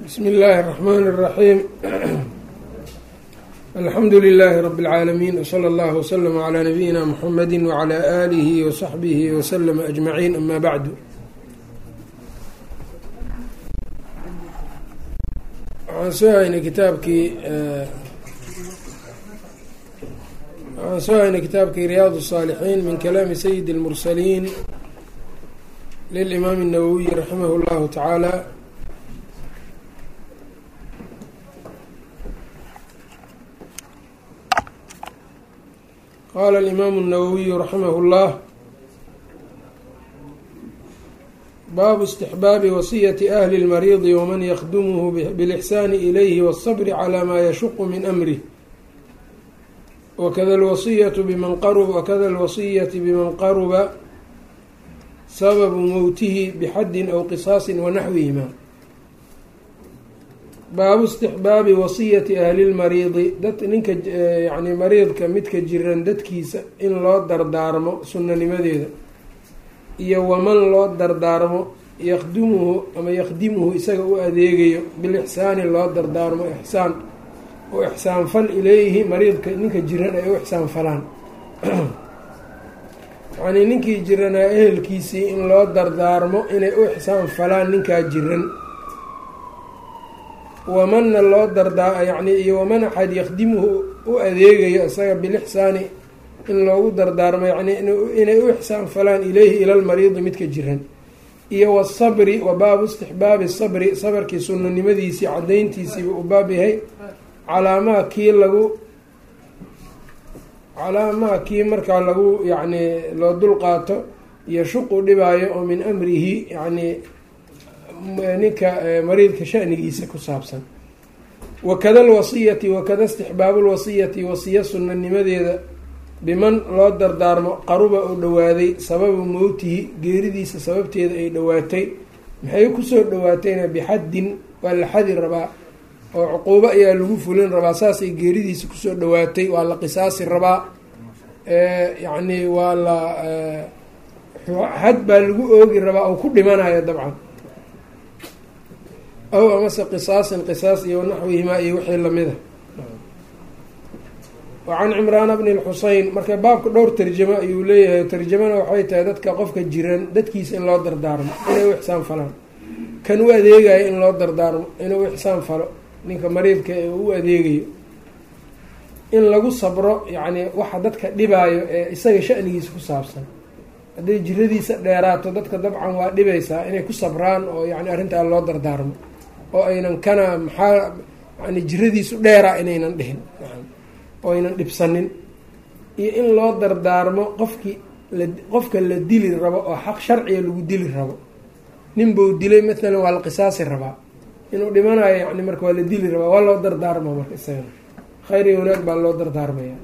بsم الlh الرحmn الرحيم الحمdu للh رب العاalمين وصلى الله وsلم عlى نبيinا محمد وعlى آله وصحبه وسلم أجمعين أmا bعd. waxaan soo haynay kitaabkii رyاaض الصاaلحين min kalaami سيد المرسلين للإmاam النwوي رحimه الlه taعaalى. qala الإmaamu النawwiyu raximah اllah baabu istixbaabi wasiyati ahli اlmariidi waman yakdumuhu biاlإxsaani ilayhi wالصbri calى ma yashuqu min amrih wakada alwasiyati biman qaruba sababu mowtihi bixaddin aw qisaasi wanaxwihima. baabu istixbaabi wasiyati ahli lmariidi ninka yani mariidka midka jiran dadkiisa in loo dardaarmo sunanimadeeda iyo waman loo dardaarmo yakdumuhu ama yakdimuhu isaga u adeegayo bilixsaani loo dardaarmo ixsaan oo ixsaan fal ilayhi mariidka ninka jiran ay u ixsaan falaan yacnii ninkii jiranaa ehelkiisii in loo dardaarmo inay u ixsaan falaan ninkaa jiran wamanna loo yani iyo waman axad yakdimuhu u adeegayo isaga bilixsaani in loogu dardaarmo yani inay u ixsaan falaan ileyhi ila lmariidi midka jiran iyo wasabri wa baabu istixbaabi sabri sabarkii sunanimadiisii cadayntiisiiba u baab yahay calaamaa kii markaa lagu yani loo dulqaato iyo shuqu dhibaayo oo min amrihi yani ninka mariidka shanigiisa ku saabsan. wakada alwasiyati wakada istixbaabu lwasiyati wasiya sunanimadeeda biman loo dardaarmo qaruba oo dhowaaday sababu mowtihi geeridiisa sababteeda ay dhowaatay maxay kusoo dhowaatayna bixaddin waa la xadi rabaa oo cuquubo ayaa lagu fulin rabaa saasay geeridiisa kusoo dhowaatay waa la qisaasi rabaa yacni waa la xad baa lagu oogi rabaa oo ku dhimanayo dabcan aw amase qisaasin qisaas iyo naxwihimaa iyo wixii lamida. wa can cimraana bni lxuseyn marka baabka dhowr tarjamo ayuu leeyahay. tarjamana waxay tahay dadka qofka jiran dadkiisa in loo dardaarmo inay u ixsaan falaan, kan u adeegayo in loo dardaarmo inuu u ixsaan falo ninka mariidka ee u adeegayo, in lagu sabro yacni waxa dadka dhibaayo ee isaga shanigiisa ku saabsan. hadday jiradiisa dheeraato dadka dabcan waa dhibaysaa inay ku sabraan oo yani arrintaa loo dardaarmo oo aynan kana maxaa yani jiradiisu dheeraa inaynan dhihin oo aynan dhibsanin, iyo in loo dardaarmo qofka la dili rabo oo xaq sharciga lagu dili rabo. nin buu dilay maalan waa la qisaasi rabaa, inuu dhimanayo yani marka waa la dili rabaa, waa loo dardaarma marka isagana khayr iyo wanaag baa loo dardaarmaya.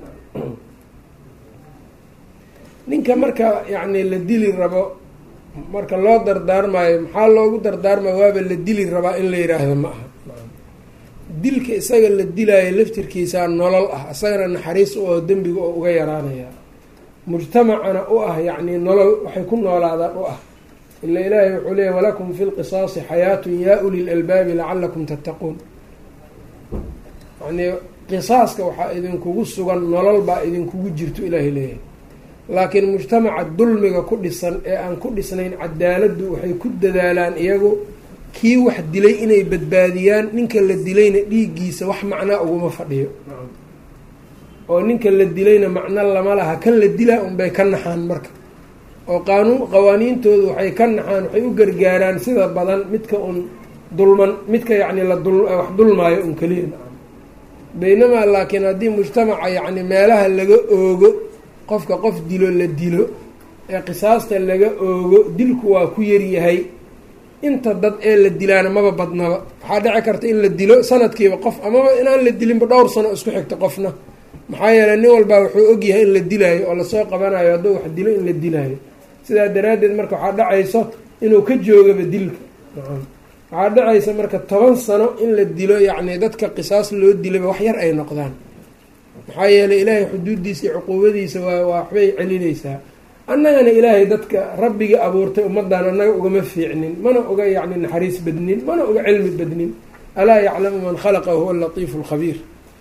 ninka marka yacni la dili rabo marka loo dardaarmayo maxaa loogu dardaarmaya waaba la dili rabaa in la yidhaahdo ma aha. dilka isaga la dilaayo laftirkiisaa nolol ah, isagana naxariis u oo dembiga oo uga yaraanaya, mujtamacana u ah yacni nolol waxay ku noolaadaan u ah. ila ilaahay wuxuu leeyahy walakum fi lqisaasi xayaatun yaa uli lalbaabi lacalakum tattaquun. yacnii qisaaska waxaa idinkugu sugan nolol baa idinkugu jirto ilaahay leeyahay. laakiin mujtamaca dulmiga ku dhisan ee aan ku dhisnayn cadaaladdu waxay ku dadaalaan iyagu kii wax dilay inay badbaadiyaan, ninka la dilayna dhiiggiisa wax macnaa uguma fadhiyo oo ninka la dilayna macno lama laha, kan la dilaa unbay ka naxaan marka. oo qawaaniintoodu waxay ka naxaan, waxay u gargaaraan sida badan midka un dulman, midka yacni wax dulmaayo un keliya. baynamaa laakiin haddii mujtamaca yacni meelaha laga oogo qofka qof dilo la dilo ee qisaasta laga oogo, dilku waa ku yaryahay. inta dad ee la dilaana maba badnaba. waxaa dhici karta in la dilo sanadkiiba qof, amaba inaan la dilinba dhowr sano isku xigta qofna, maxaa yeeley nin walbaa wuxuu ogyahay in la dilaayo oo lasoo qabanayo hadduu wax dilo in la dilaayo. sidaa daraaddeed marka waxaa dhacayso inuu ka joogaba dilka. waxaa dhacaysa marka 10 sano in la dilo yacni dadka qisaas loo dilaba wax yar ay noqdaan, maxaa yeeley ilaahay xuduuddiisa iyo cuquubadiisa waa waxbay celinaysaa. annagana ilaahay dadka rabbigii abuurtay ummaddan annaga ugama fiicnin, mana uga yacni naxariis badnin, mana uga cilmi badnin. alaa yaclamu man khalaqa wahuwa alatiifu alkhabiir.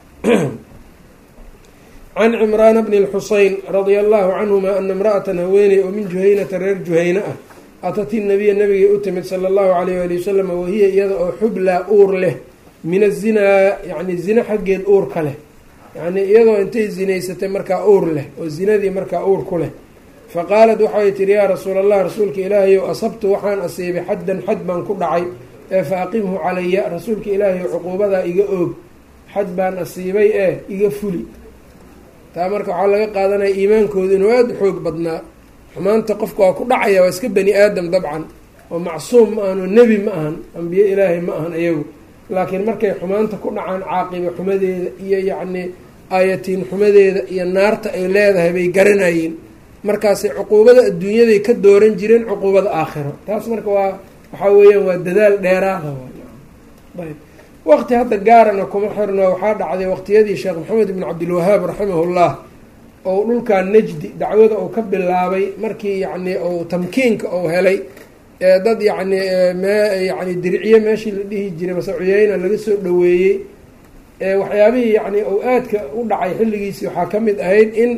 can cimraana bni lxuseyn radia allahu canhuma ana imra'atan haweeney oo min juhaynata reer juhayna ah atati nabiya nabigay u timid sala allahu alayh ali wasalam wahiya iyada oo xublaa uur leh min azinaa yani zina xaggeed uur ka leh, yacnii iyadoo intay zinaysatay markaa uur leh oo zinadii markaa uur ku leh. faqaalat waxay tihi yaa rasuula allah, rasuulka ilaahayow asabtu waxaan asiibay xaddan xad baan ku dhacay ee fa aqimhu calaya, rasuulka ilaahayow cuquubadaa iga oog, xad baan asiibay ee iga fuli. taa marka waxaa laga qaadanaya iimaankooda inuu aada u xoog badnaa. xumaanta qofka waa ku dhacaya, waa iska bani aadam dabcan, oo macsuum ma ahan oo nebi ma ahan, ambiye ilaahay ma ahan iyagu, laakiin markay xumaanta ku dhacaan caaqiba xumadeeda iyo yacnii aayatiin xumadeeda iyo naarta ay leedahay bay garanayeen, markaasay cuquubada adduunyaday ka dooran jireen cuquubada aakhiro. taas marka waxaa weeyaan waa dadaal dheeraada. ayb waqti hadda gaarana kuma xirno, waxaa dhacday waqtiyadii sheekh maxamed ibn cabdilwahaab raximahullah oo dhulkaa najdi dacwada uu ka bilaabay, markii yacnii uu tamkiinka uu helay ee dad yacnii yani dirciye meeshii la dhihi jiray mase cuyeyna laga soo dhoweeyey. waxyaabihii yacnii uu aadka u dhacay xilligiisii waxaa ka mid ahayd in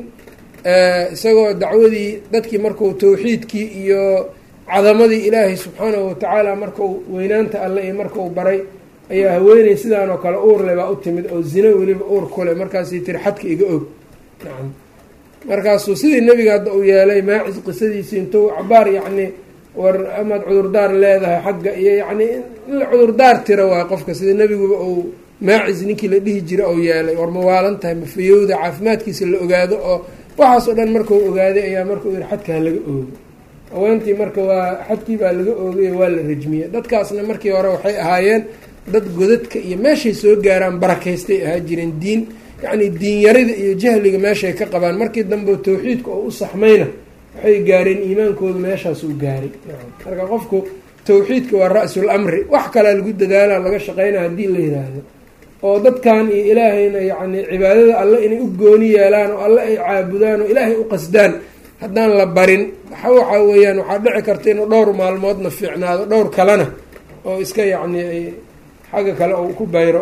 isagoo dacwadii dadkii marku tawxiidkii iyo cadamadii ilaahay subxaanahu watacaala markau weynaanta alle iyo markau baray ayaa haweeney sidaan oo kale uur le baa u timid oo zino weliba uur ku leh, markaasay tiri xadka iga og. nacam markaasuu sidii nebiga hadda uu yeelay maacis qisadiisii intuu cabaar yacnii war amaad cudurdaar leedahay xagga iyo yacnii in la cudurdaar tira waay qofka, sida nebiguba uu maacis ninkii la dhihi jira uu yeelay, war ma waalan tahay ma fayowda caafimaadkiisa la ogaado oo waxaas oo dhan markuu ogaaday ayaa markuu yihi xadkaa laga oogo. haweentii marka waa xadkii baa laga oogay waa la rajmiyey. dadkaasna markii hore waxay ahaayeen dad godadka iyo meeshay soo gaaraan barakaystay ahaa jireen, diin yacnii diinyarida iyo jahliga meeshay ka qabaan. markii dambe tawxiidka oo u saxmayna waxay gaareen iimaankoodu meeshaasuu gaaray. marka qofku tawxiidka waa ra-sul amri, wax kalea lagu dadaalaa laga shaqeyna haddii la yidhaahdo, oo dadkan iyo ilaahayna yacnii cibaadada alle inay u gooni yeelaan oo alle ay caabudaan oo ilaahay u qasdaan haddaan la barin waxaa weeyaan waxaa dhici karta inuu dhowr maalmoodna fiicnaado, dhowr kalena oo iska yacnii ay xagga kale oo ku bayro.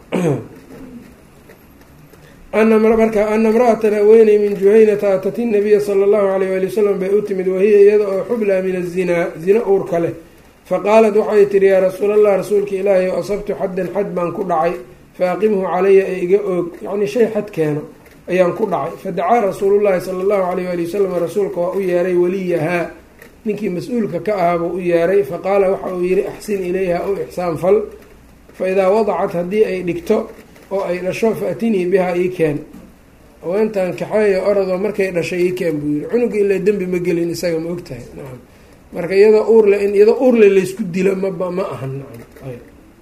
marka ana imra'atan haweeney min juhaynata atati nabiya sala allahu alayh ali wasalam bay u timid wahiya iyada oo xublaa min azinaa zina uurka leh. faqaalat waxay tihi yaa rasuula allah, rasuulka ilaahay o asabtu xaddan xad baan ku dhacay fa aqimhu calaya ee iga oog, yacnii shay xad keeno ayaan ku dhacay. fadacaa rasuulullahi sala allahu alayh ali wasalam, rasuulka waa u yeeray waliyahaa, ninkii mas-uulka ka ahaa buu u yeeray. faqaala waxa uu yihi axsin ilayha u ixsaan fal, fa idaa wadacat haddii ay dhigto oo ay dhasho faatinii bihaa ii keen, haweentan kaxeeya orodoo markay dhashay ii keen buu yihi. cunuga ilaa dembi ma gelin isaga ma ogtahay. nacam marka iyadoo uurle laysku dilo ma ahan. nacam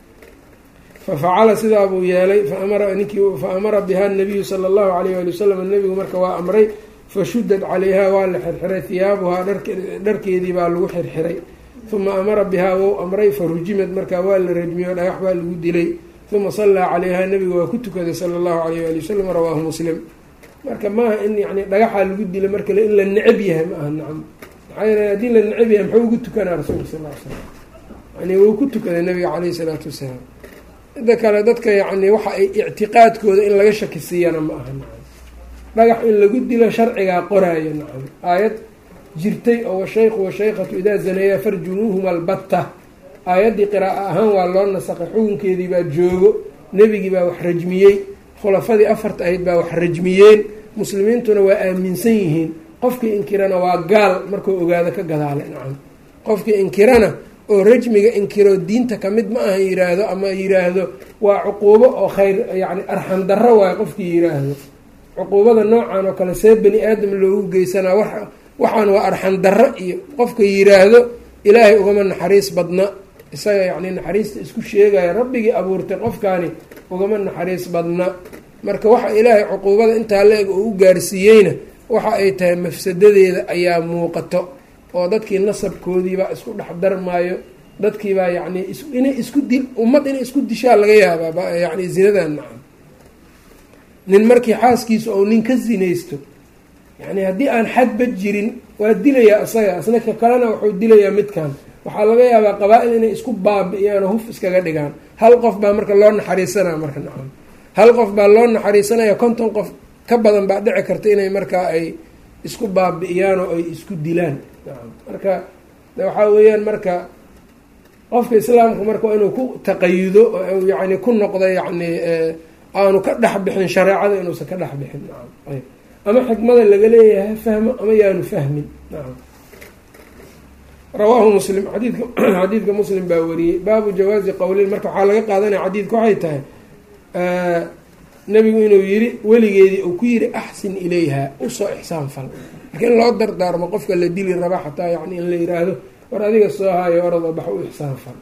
fafacala sidaa buu yeelay, fa amara biha nabiyu sala allahu alayh ali wasalam, nebigu marka waa amray. fashudad calayhaa waa la xirxiray hiyaabuhaa, dharkeedii baa lagu xirxiray. uma amara bihaa wou amray farujimad, markaa waa la rajmiyo dhagax baa lagu dilay. uma sallaa calayhaa, nebigu waa ku tukaday sala allahu alayh ali wasalam, rawaahu muslim. marka maaha in yani dhagaxaa lagu dila markale in la necab yahay ma aha. nacam maxaa yeele haddii la necab yahay muxuu ugu tukanaa rasuulka sal l slam, yani wuu ku tukaday nabiga caleyhi salaatu wasalaam. inta kale dadka yacni waxa ay ictiqaadkooda in laga shaki siiyana ma aha. nacam dhagax in lagu dilo sharcigaa qoraayo. nacam aayad jirtay oo washaykhu washaykhatu idaa zaneeyaa farjumuuhuma albatta, aayaddii qiraa'o ahaan waa loo nasaqay, xukunkeedii baa joogo, nebigii baa wax rajmiyey, khulafadii afarta ahayd baa wax rajmiyeen, muslimiintuna waa aaminsan yihiin. qofkii inkirana waa gaal markuu ogaado ka gadaale. nacam qofkii inkirana oo rajmiga inkiro diinta kamid ma aha yiraahdo, ama yiraahdo waa cuquubo oo khayr yacni arxan darro waayo, qofkii yiraahdo cuquubada noocan oo kale see bani aadam loogu geysanaa waxaan waa arxan darro, iyo qofka yiraahdo ilaahay ugama naxariis badna, isaga yacni naxariista isku sheegaya, rabbigii abuurtay qofkaani ugama naxariis badna. marka waxa ilaahay cuquubada intaa la-eg oo u gaarsiiyeyna waxa ay tahay mafsadadeeda ayaa muuqato, oo dadkii nasabkoodiibaa isku dhex darmaayo, dadkiibaa yacni inay isku ummad inay isku dishaa laga yaabaa yacni zinadan. nacam nin markii xaaskiisa ou nin ka zinaysto, yacni haddii aan xadba jirin waa dilayaa isaga, isna ka kalena wuxuu dilayaa midkan, waxaa laga yaabaa qabaa-il inay isku baabi-iyaan oo huf iskaga dhigaan. hal qof baa marka loo naxariisanaya marka nacam, hal qof baa loo naxariisanaya 50 qof ka badan baa dhici karta inay markaa ay isku baabi-iyaan oo ay isku dilaan nacam. marka waxaa weeyaan marka qofka islaamku marka waa inuu ku taqayudo oo yacni ku noqdo yacni aanu ka dhex bixin shareecada, inuusan ka dhex bixin nacam. ayb ama xikmada laga leeyahay ha fahmo ama yaanu fahmin nacam. rawaahu muslim, xadiidka muslim baa wariyey. baabu jawaazi qowlin, marka waxaa laga qaadanaya xadiidka waxay tahay nebigu inuu yiri weligeedii uu ku yiri axsin ilayha, usoo ixsaan fal. marka in loo dardaarmo qofka la dili raba xataa yani in la yiraahdo war adiga soo haayo orada bax u ixsaan fal.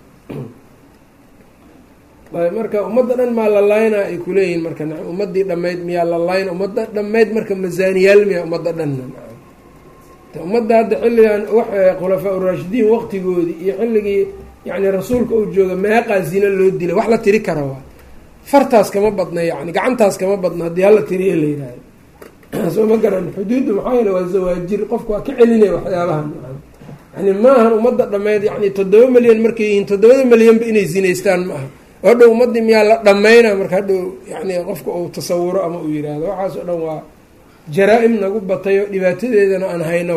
marka ummadda dhan maa la laynaa ay kuleeyihin marka ummadii dhammayd miyaa la layna? ummadda dhammayd marka masaaniyaal miya ummadda dhanna? ummadda hadda xilligan khulafaa uraashidiin waqtigoodii iyo xilligii yani rasuulka uu jooga meeqaa zina loo dilay, wax la tiri kara waa fartaas kama badna, yani gacantaas kama badna haddii hala tiriya la yihahdo. soo ma garan xuduudda maxaa yeele waa zawaajir, qofka waa ka celinaya waxyaabahan yani maahan ummadda dhammeyd yani 7 milyan markay yihiin 7 milyanba inay zinaystaan ma aha. hadhow ummaddii miyaa la dhammayna marka hadhow yani qofka uu tasawuro ama uu yihahdo waxaas oo dhan waa jaraa-im nagu batayo dhibaatadeedana aan hayno.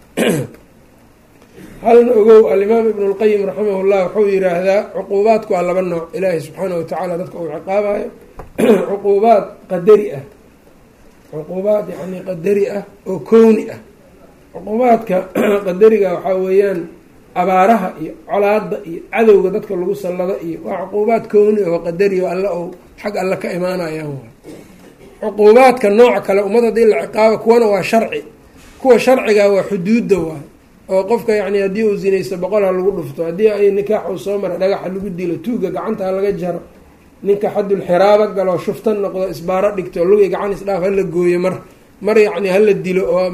halna ogow alimaam ibnu lqayim raximahullah wuxuu yiraahdaa cuquubaadku waa 2 nooc. ilaahay subxaanahu watacaala dadka uu ciqaabayo cuquubaad qadari ah, cuquubaad yani qadari ah oo kowni ah. cuquubaadka qadariga waxaa weeyaan abaaraha iyo colaada iyo cadowga dadka lagu sallado iyo waa cuquubaad kowni oo qadari oo alla ou xag alle ka imaanayaan waay. cuquubaadka nooca kale ummad haddii la ciqaabo kuwana waa sharci, kuwa sharciga waa xuduudda waay oo qofka yani haddii uu zinaysto 100 ha lagu dhufto, haddii ay nikaax uu soo mara dhagaxa lagu dilo, tuuga gacanta ha laga jaro, ninka xadul xiraaba galoo shuftan noqdo isbaaro dhigto lugi gacan isdhaaf hala gooyo mar yani hala dilo oo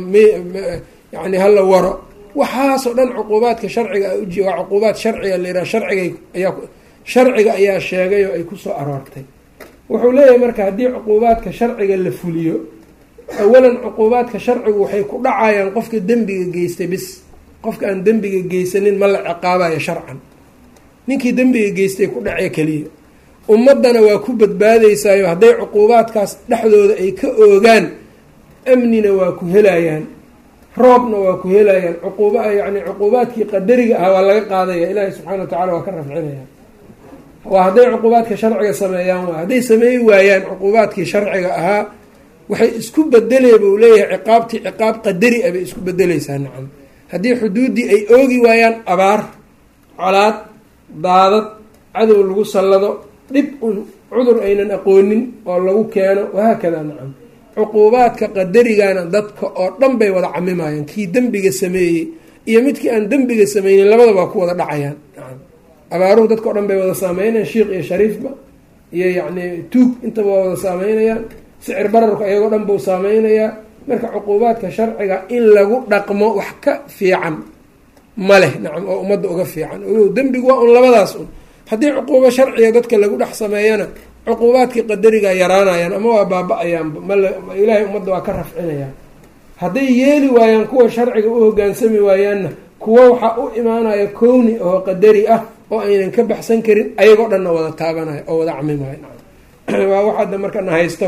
yani hala waro. waxaasoo dhan cuquubaadka sharciga waa cuquubaad sharciga la yiraha sharciga ayaa sheegay oo ay kusoo aroortay. wuxuu leeyahay marka haddii cuquubaadka sharciga la fuliyo, awalan cuquubaadka sharcigu waxay ku dhacayaan qofka dembiga geystay bis, qofka aan dembiga geysanin ma la ciqaabayo sharcan. ninkii dembiga geystay ku dhacee keliya, ummaddana waa ku badbaadaysaayo hadday cuquubaadkaas dhexdooda ay ka oogaan amnina waa ku helayaan, roobna waa ku helayaan. yani cuquubaadkii qadariga ahaa waa laga qaadaya, ilaahay subxana wa tacala waa ka rafcinaya. waa hadday cuquubaadka sharciga sameeyaan waa, hadday sameey waayaan cuquubaadkii sharciga ahaa waxay isku bedelee buu leeyahay ciqaabtii ciqaab qadari ah bay isku bedeleysaa nacam. haddii xuduuddii ay oogi waayaan abaar, colaad, daadad, cadow lagu sallado, dhib un cudur aynan aqoonin oo lagu keeno wahaakada nacam. cuquubaadka qadarigana dadka oo dhan bay wada camimayaan, kii dembiga sameeyey iyo midkii aan dembiga sameynin labadaba waa ku wada dhacayaan nacam. abaaruhu dadka o dhan bay wada saameynayaan, shiikh iyo shariifba iyo yacni tuug intaba waa wada saameynayaan, sicir bararka iyagoo dhan buu saameynayaa. marka cuquubaadka sharciga in lagu dhaqmo wax ka fiican ma leh nacam, oo ummadda uga fiican. dembigu waa un labadaas un. haddii cuquubo sharciga dadka lagu dhex sameeyana cuquubaadkii qadariga yaraanayaan ama waa baaba-ayaanba, ilaahay ummadda waa ka rafcinayaan. hadday yeeli waayaan kuwa sharciga u hogaansami waayaanna kuwo waxaa u imaanaya kowni oo qadari ah oo aynan ka baxsan karin, ayagoo dhanna wada taabanaya oo wada camimayo nacam. waa waxaada marka na haysta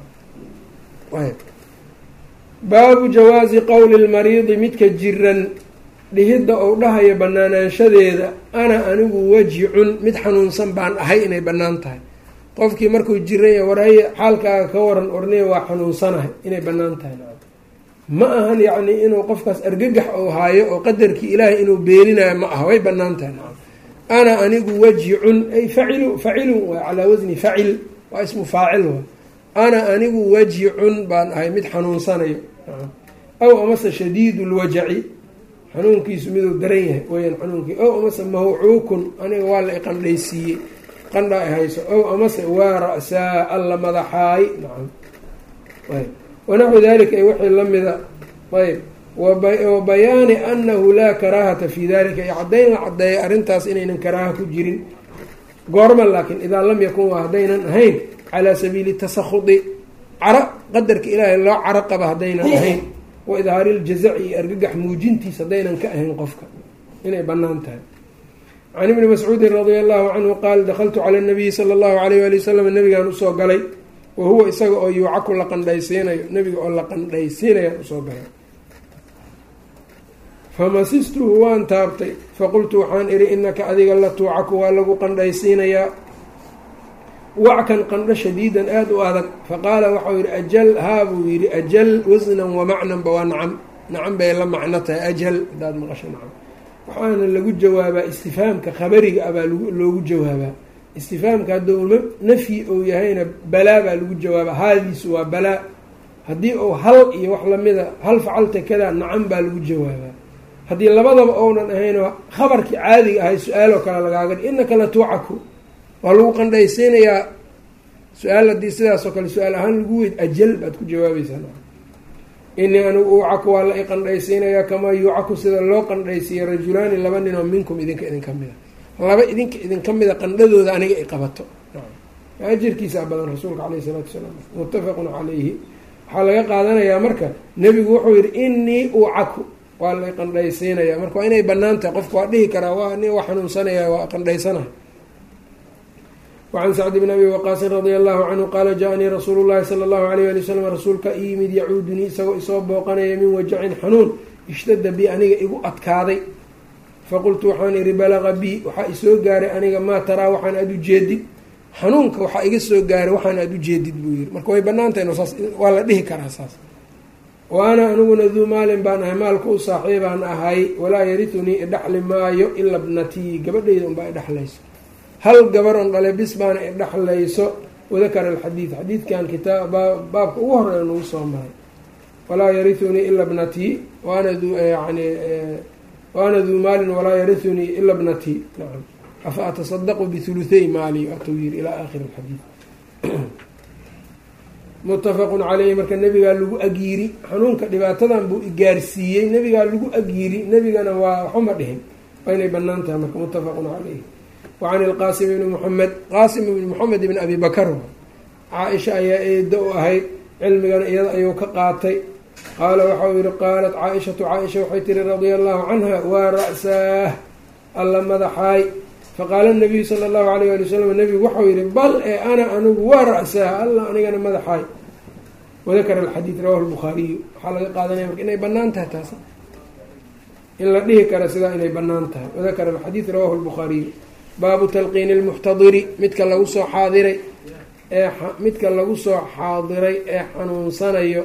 nacam. baabu jawaazi qowli lmariidi, midka jiran dhihidda ou dhahayo banaanaanshadeeda ana anigu wajicun mid xanuunsan baan ahay inay bannaan tahay. qofkii markuu jiranya warhaye xaalkaaga ka waran orniya waa xanuunsanahay inay bannaan tahay nacam. ma ahan yacni inuu qofkaas argagax ou haayo oo qadarkii ilaahay inuu beeninayo ma aha, way bannaan tahay nacam. ana anigu wajicun ay facilun waa calaa wasni facil, waa ismu faacil waa. ana anigu wajicun baan ahay mid xanuunsanayo aw amase shadiidu lwajaci, xanuunkiisu miduu daran yahay weyaan xanuunkii. ow amase mawcuukun, aniga waa la iqandhaysiiyey, qandha ay hayso. ow amase waa ra-saa alla madaxaay nacam. wanaxu dalika ay wixii la mida. ayb wa bayaani anahu laa karaahata fi dalika, iyo caddayn la caddeeya arrintaas inaynan karaaha ku jirin. goorma laakiin idaa lam yakun waa haddaynan ahayn calaa sabiili tasakhudi, caro qadarka ilaahay loo caro qaba haddaynan ahayn, wa idhaari ljazaci iyo argagax muujintiis haddaynan ka ahayn qofka inay bannaan tahay. can ibni mascuudin radia allahu canhu qaal dakhaltu cala nabiyi sala allahu alayh ali wasalam nabigaan usoo galay wa huwa isaga oo yuucaku la qandhaysiinayo nabiga oo la qandhaysiinayaan usoo galay famasistuhu waan taabtay faqultu waxaan idhi inaka adiga la tuucaku waa lagu qandhaysiinayaa wackan qandho shadiidan aada u adag faqaala waxau yidhi ajal haa buu yidhi ajal wasnan wa macnanba waa nacam bay la macno tahay ajal hadaad maqasho nacam waxaana lagu jawaabaa istifhaamka khabariga abaa loogu jawaabaa istifhaamka hadduu nafyi ou yahayna balaa baa lagu jawaabaa haadiisu waa balaa haddii uu hal iyo wax lamida hal facalta kadaa nacam baa lagu jawaabaa haddii labadaba ounan ahaynoo khabarkii caadiga ahay su-aaloo kale lagaaga inaka la tuucaku waa lagu qandhaysiinayaa su-aal haddii sidaasoo kale su-aal ahaan lagu weyd ajal baad ku jawaabaysaa inii anigu uucaku waa la i qandhaysiinayaa kamaa yuucaku sida loo qandhaysiiya rajulaani laba nin oo minkum idinka idinka mida laba idinka idinka mida qandhadooda aniga i qabato ajirkiisa badan rasuulka caleyhi salaatu wasalaam muttafaqun calayhi waxaa laga qaadanayaa marka nebigu wuxuu yihi inii uucaku waa la i qandhaysiinayaa marka waa inay banaan tahay qofka waa dhihi karaa waa nin waa xanuunsanaya waa qandhaysana wacan sacd bn abi waqaasin radia allahu canhu qaala ja-anii rasuulu llahi sala allahu alayh ali wasalam rasuulka i yimid yacuudunii isagoo isoo booqanaya min wajacin xanuun ishtada bi aniga igu adkaaday faqultu waxaan ihi balaqa bi waxaa isoo gaaray aniga maa taraa waxaan aada ujeedid xanuunka waxaa iga soo gaaray waxaan aada ujeedid buu yihi marka way banaantahay saas waa la dhihi karaa saas wa ana aniguna duu maalin baan ahay maalka u saaxiibaan ahay walaa yaritunii idhaxli maayo ila bnatii gabadhayda unbaa idhaxlayso hal gabar on dhale bis baana idhaxlayso wadakara alxadiid xadiidkan kitaab baabka ugu horeeya nagu soo maray walaa yaritunii ila bnatii waana duu maalin walaa yaritunii ila bnatii nacam afa atasadaqu bihuluthay maali atuu yiri ilaa aakhiri alxadiid muttafaqun caleyhi marka nebigaa lagu agyiiri xanuunka dhibaatadan buu igaarsiiyey nebigaa lagu agyiiri nebigana waa waxuma dhihin waa inay banaan tahay marka muttafaqun caleyhi wacan ilqaasim ibni muxamed qaasim ibni moxamed ibni abi bakar caa-isha ayaa eeda u ahayd cilmigana iyada ayuu ka qaatay qaala waxau yihi qaalat caa-ishatu caa-isha waxay tiri radia allahu canha waa ra-saah alla madaxaay faqaala nabiyu sala allahu alayh ali wasalam nebigu waxau yihi bal ee ana anigu waa ra-saah alla anigana madaxaay wadakara alxadiid rawahu lbukhaariyu waxaa laga qaadanaya marka inay banaan tahay taas in la dhihi kara sidaa inay banaan tahay wadakara alxadiid rawahu lbukhaariyu baabu talqiini lmuxtadiri midka lagu soo xaadiray ee xanuunsanayo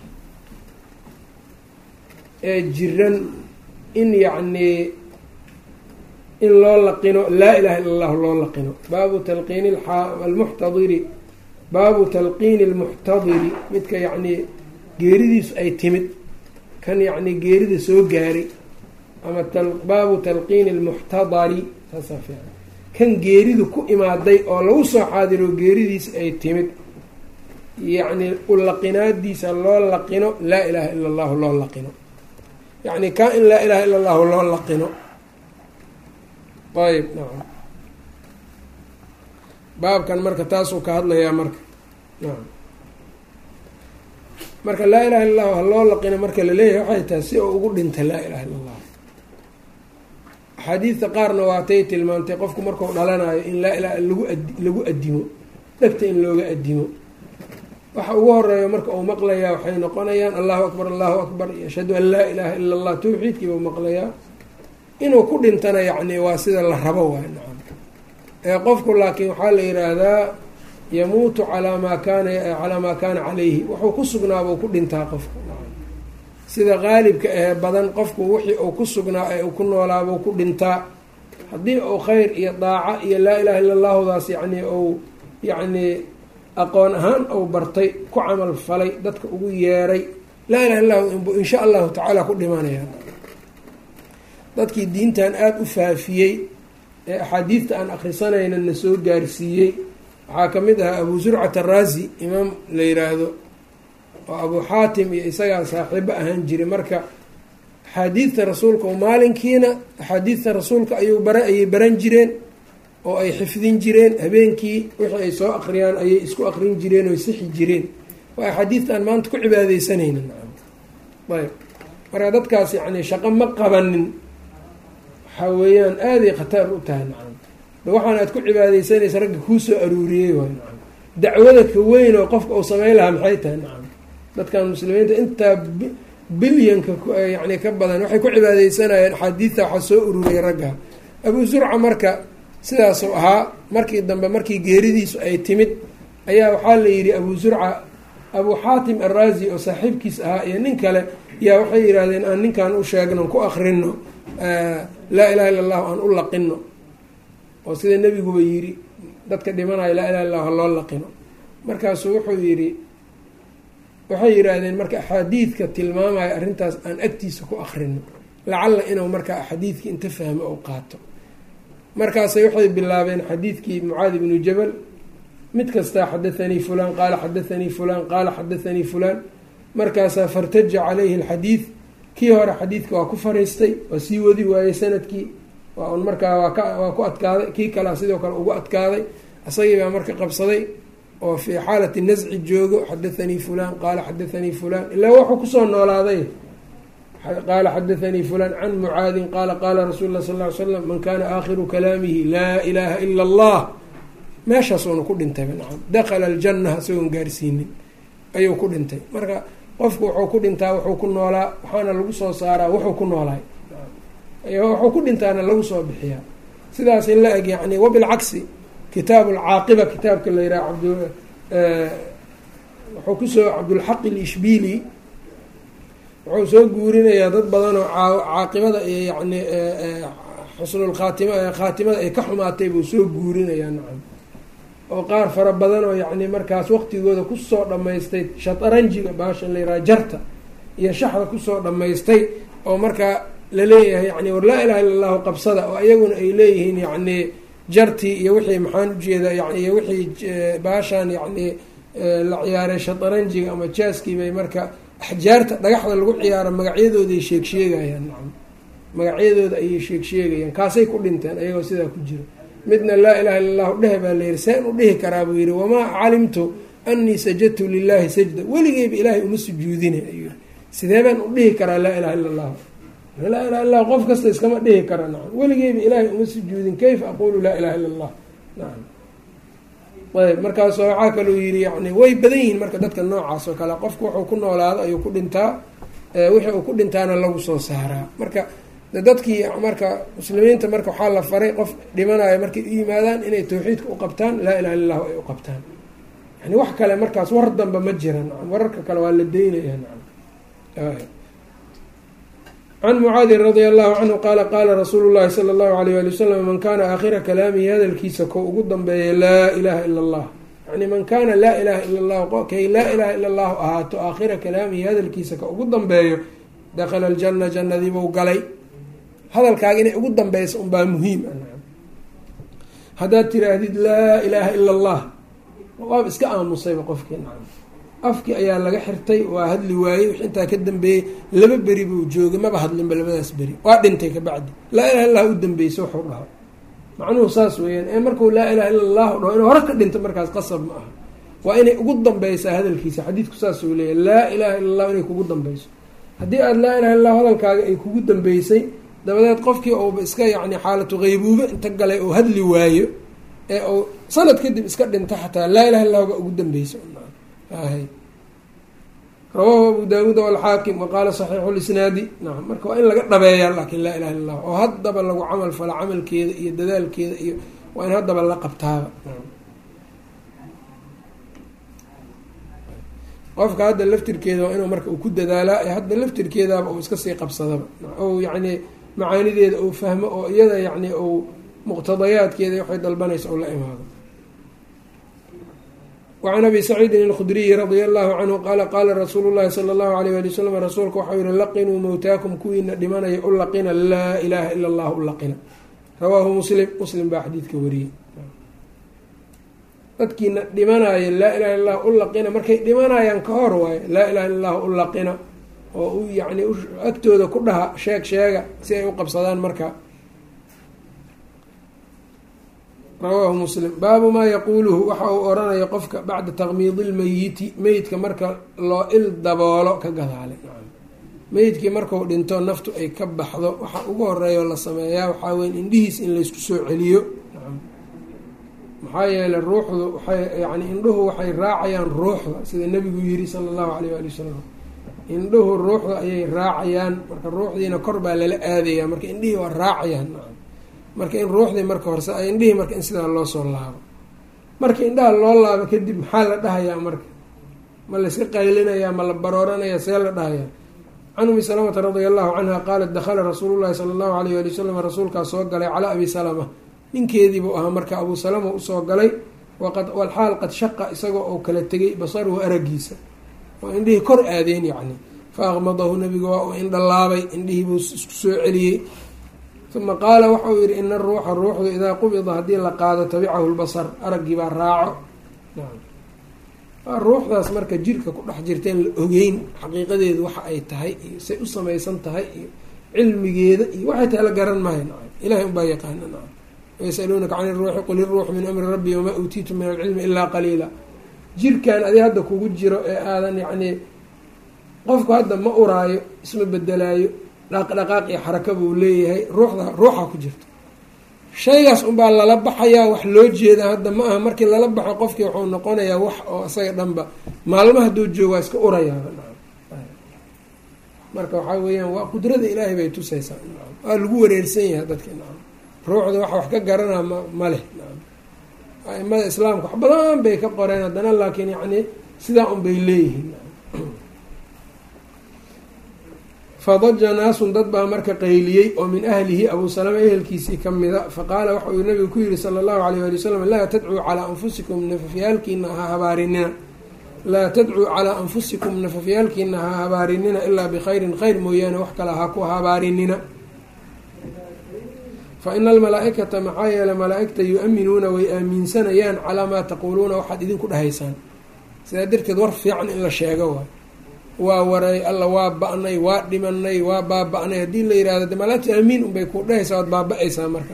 ee jiran in yacnii in loo laqino laa ilaha illa allahu loo laqino baabu talqiini almuxtadiri baabu talqiini almuxtadiri midka yacnii geeridiisu ay timid kan yacnii geerida soo gaaray ama baabu talqiini almuxtadari saasaa fiican kan geeridu ku imaaday oo lagu soo xaadiro geeridiisa ay timid yacnii u laqinaadiisa loo laqino laa ilaaha ila allahu loo laqino yacni kaa in laa ilaha illa allahu loo laqino ayb nacam baabkan marka taasuu ka hadlayaa marka nacam marka laa ilaha illa allahu ha loo laqino marka laleeyahay waxay tahay si oo ugu dhinta laa ilaha illa allah axaadiidta qaarna waatay tilmaantay qofku marku dhalanayo in laa ilaha lagu adimo dhegta in looga adimo waxa ugu horeeya marka uu maqlayaa waxay noqonayaan allahu akbar iyo ashhadu an laa ilaha ila allah tawxiidkiibau maqlayaa inuu ku dhintana yacni waa sida la rabo waay nacam qofku laakiin waxaa la yiraahdaa yamuutu calaa maa kaana calayhi wuxuu ku sugnaabuu ku dhintaa qofka sida qaalibka ahee badan qofku wixii uu ku sugnaa ee uu ku noolaabuu ku dhintaa haddii uu khayr iyo daaco iyo laa ilaha illa allahudaas yacni uu yacnii aqoon ahaan uu bartay ku camal falay dadka ugu yeeray laa ilaha illa lahu insha allahu tacaala ku dhimanaya dadkii diintan aada u faafiyey ee axaadiidta aan akhrisanayna na soo gaarsiiyey waxaa ka mid ahaa abu zurcat araazi imaam la yiraahdo oo abu xaatim iyo isagaa saaxiibo ahaan jiray marka axaadiidta rasuulka oo maalinkiina axaadiidta rasuulka ayay baran jireen oo ay xifdin jireen habeenkii wixii ay soo akriyaan ayay isku akrin jireen oo sixi jireen waa axaadiidta aan maanta ku cibaadeysanayna ayb marka dadkaas yacni shaqo ma qabanin waxaa weeyaan aaday khatar u tahay nacam waxaan aad ku cibaadeysanaysa ragga kuu soo aruuriyey waay nacam dacwada ka weyn oo qofka uu sameyn lahaa maxay tahay nacam dadkan muslimiinta intaa bilyanka yani ka badan waxay ku cibaadeysanayeen axaadiidta waxaa soo ururiyey ragga abu zurca marka sidaasuu ahaa markii dambe markii geeridiisu ay timid ayaa waxaa la yidhi abu zurca abu xaatim araazi oo saaxiibkiis ahaa iyo nin kale yaa waxay yidhaahdeen aan ninkan u sheegno ku akrino laa ilaha illa allahu aan u laqino oo sida nebiguba yidhi dadka dhimanayo laa ilaha illa allahu haloo laqino markaasuu wuxuu yidhi waxay yidhaahdeen marka axaadiidka tilmaamaya arrintaas aan agtiisa ku akrino lacalla inuu marka xadiidkii inta fahmo ou qaato markaasay waxay bilaabeen xadiidkii mucaadi bnu jabal mid kastaa xadathanii fulaan qaala xadathanii fulaan qaala xadathanii fulaan markaasaa fartaja calayhi alxadiid kii hore xadiidka waa ku fariistay waa sii wadi waayey sanadkii waa un markaa waa ku adkaaday kii kalea sidoo kale ugu adkaaday isagii baa marka qabsaday oo fii xaalati nasci joogo xadathanii fulaan qaala xadathanii fulaan ilaa wuxuu kusoo noolaaday qaala xadathanii fulaan can mucaadin qaala qaala rasuulu lah sal ly slam man kana aakhiru kalaamihi laa ilaaha ila allah meeshaasuuna ku dhintay nacam dakala aljanna isagoon gaarsiinin ayuu ku dhintay marka qofku wuxuu ku dhintaa wuxuu ku noolaa waxaana lagu soo saaraa wuxuu ku noolaay wuxuu ku dhintaana lagu soo bixiyaa sidaas in la eg yani wabilcagsi kitaabu alcaaqiba kitaabka la yidhaha wuxuu kusoo cabdulxaq ilishbili wuxuu soo guurinayaa dad badan oo caaqibada iyo yani xusnulkhaatimada ay ka xumaatay buu soo guurinayaa nacam oo qaar fara badan oo yani markaas waqtigooda kusoo dhammaystay shataranjiga baashan la yidhaha jarta iyo shaxda kusoo dhammaystay oo markaa laleeyahay yani war laa ilaha illa allahu qabsada oo iyaguna ay leeyihiin yani jartii iyo wixii maxaan ujeeda yani iyo wixii baashaan yani la ciyaaray shataranjiga ama jaaskii bay marka axjaarta dhagaxda lagu ciyaaro magacyadooday sheegsheegayaan nacam magacyadooda ayay sheegsheegayaan kaasay ku dhinteen ayagoo sidaa ku jira midna laa ilaha illa allahu dheh baa la yihi seen u dhihi karaa buu yihi wamaa calimtu anii sajadtu lilahi sajda weligeyba ilaahay uma sujuudina ayuu yihi sidee baan u dhihi karaa laa ilaha illa allahu laa ilaha illa qof kasta iskama dhihi kara nacam weligeyba ilaahay uma sujuudin kayfa aqulu laa ilaha illa allah nacam ayb markaas waxaa kaluu yihi yani way badan yihiin marka dadka noocaas oo kale qofku wuxuu ku noolaado ayuu ku dhintaa wixii uu ku dhintaana lagu soo saaraa marka dadkii marka muslimiinta marka waxaa la faray qof dhimanayo markay u yimaadaan inay tawxiidka u qabtaan laa ilaha illa allahu ay u qabtaan yani wax kale markaas war damba ma jira nacam wararka kale waa la daynaya nacam can mucaadin radia allahu canhu qaala qaala rasuulu llahi sala allahu alayh ali wasalam man kana aakhira kalaamihi hadalkiisa ko ugu dambeeya laa ilaha ila allah yani man kaana laa ilaha ila allahu kay laa ilaha ila allahu ahaato aakhira kalaamihi hadalkiisa ka ugu dambeeyo dakhala aljanna jannadiibuu galay hadalkaaga inay ugu dambeysa unbaa muhiim ah haddaad tiraahdid laa ilaaha ila allah waaba iska aamusayba qofkii nacam afkii ayaa laga xirtay waa hadli waayey wix intaa ka dambeeyey 2 beri buu joogay maba hadlinba 2daas beri waa dhintay kabacdi laa ilaha illallah u dambeysa wuxuu dhaho macnuhu saas weeyaan ee markuu laa ilaha illa allah dhaho inuu hore ka dhinto markaas qasab ma aha waa inay ugu dambeysaa hadalkiisa xadiidku saas uu leeyahay laa ilaha illa allah inay kugu dambeyso haddii aada laa ilaha illallah hadalkaaga ay kugu dambeysay dabadeed qofkii uuba iska yani xaalatu haybuube inta galay oo hadli waayo ee uu sanad kadib iska dhinto xataa laa ilaha illah ga ugu dambeysa rawaahu abu daawuud walxaakim waqaala saxiixu lisnaadi nacam marka waa in laga dhabeeyaa laakiin laa ilaha illa allah oo haddaba lagu camal fala camalkeeda iyo dadaalkeeda iyo waa in haddaba la qabtaaba qofka hadda laftirkeeda waa inuu marka uu ku dadaalaa ee hadda laftirkeedaaba uu iska sii qabsadaba ou yacni macaanideeda uu fahmo oo iyada yacni uu muqtadayaadkeeda waxay dalbanaysa ou la imaado wacan abi saciidin alkhudriyi radia allahu canhu qaala qaala rasuulu llahi sala allahu alayh ali wasalam rasuulka waxau yihi laqinuu mowtaakum kuwiina dhimanaya u laqina laa ilaha ila allah u laqina rawaahu muslim baa xadiidka wariyey dadkiina dhimanaya laa ilaha illa allah u laqina markay dhimanayaan ka hor waayo laa ilaha illa allah u laqina oo u yani agtooda ku dhaha sheega si ay u qabsadaan marka rawaahu muslim baabu maa yaquuluhu waxa uu oranayo qofka bacda taqmiidi lmeyiti meyidka marka loo il daboolo ka gadaale meydkii marku dhinto naftu ay ka baxdo waxa ugu horeeyo la sameeyaa waxaa weya indhihiis in laysku soo celiyo maxaa yeeley ruuxdu waxay yani indhuhu waxay raacayaan ruuxda sida nebigu yiri sala allahu alayh waali wasalam indhuhu ruuxda ayay raacayaan marka ruuxdiina kor baa lala aadayaa marka indhihii waa raacayaan marka in ruuxdii marka horse indhihii marka in sidaa loo soo laabo marka indhaha loo laabo kadib maxaa la dhahayaa marka ma layska qaylinayaa ma la barooranayaa see la dhahayaa can umi salamata radia allahu canha qaalat dakhala rasuulu llahi sala allahu alayh ali wasalam rasuulkaa soo galay calaa abi salama ninkeediibuu ahaa marka abuu salama usoo galay walxaal qad shaqa isagoo oo kala tegay basaruhu aragiisa oo indhihii kor aadeen yacni fa aqmadahu nabiga waa uu indhalaabay indhihii buu isku soo celiyey uma qaala waxauu yihi ina ruuxa ruuxdu idaa qubida haddii la qaado tabicahu lbasar araggii baa raaco ruuxdaas marka jirka ku dhex jirteen la ogeyn xaqiiqadeedu waxa ay tahay iyo say u samaysan tahay iyo cilmigeeda iyo waxay tahay la garan maayo ilahay unbaa yaqaana yasaluunaka can iruuxi qul iruuxu min amri rabbi wamaa uutiitum min alcilmi ilaa qaliila jirkan adi hadda kugu jiro ee aadan yacnii qofku hadda ma uraayo isma bedelaayo dhaqdhaqaaq iyo xaraka buu leeyahay ruuxa ku jirto shaygaas unbaa lala baxayaa wax loo jeeda hadda ma aha markii lala baxo qofkii wuxuu noqonayaa wax oo isaga dhanba maalmo hadduu joogo waa iska urayaaba marka waxaa weeyaan waa qudrada ilaahay bay tusaysaa waa lagu wareersan yahay dadka ruuxda wax ka garanaa ma leh aimada islaamka wax badan bay ka qoreen haddana laakiin yacni sidaa un bay leeyihiin fadaja naasun dad baa marka qayliyey oo min ahlihi abuu salama ehelkiisii ka mida faqaala waxa uu nabigu ku yihi sala allahu alayh ali wasalam laa tadcuu calaa anfusikum nafafyaalkiina ha habaarinina laa tadcuu calaa anfusikum nafafyaalkiina ha habaarinina ilaa bikhayrin khayr mooyaane wax kale ha ku habaarinina fa ina almalaa-ikata maxaa yeele malaa-igta yu-aminuuna way aaminsanayaan calaa maa taquuluuna waxaad idinku dhahaysaan sidaa darteed war fiican in la sheego waay waa waray alla waa ba-nay waa dhimanay waa baaba-nay haddii la yihahdo de malaaigta aamiin unbay ku dhahaysaa waad baaba-aysaa marka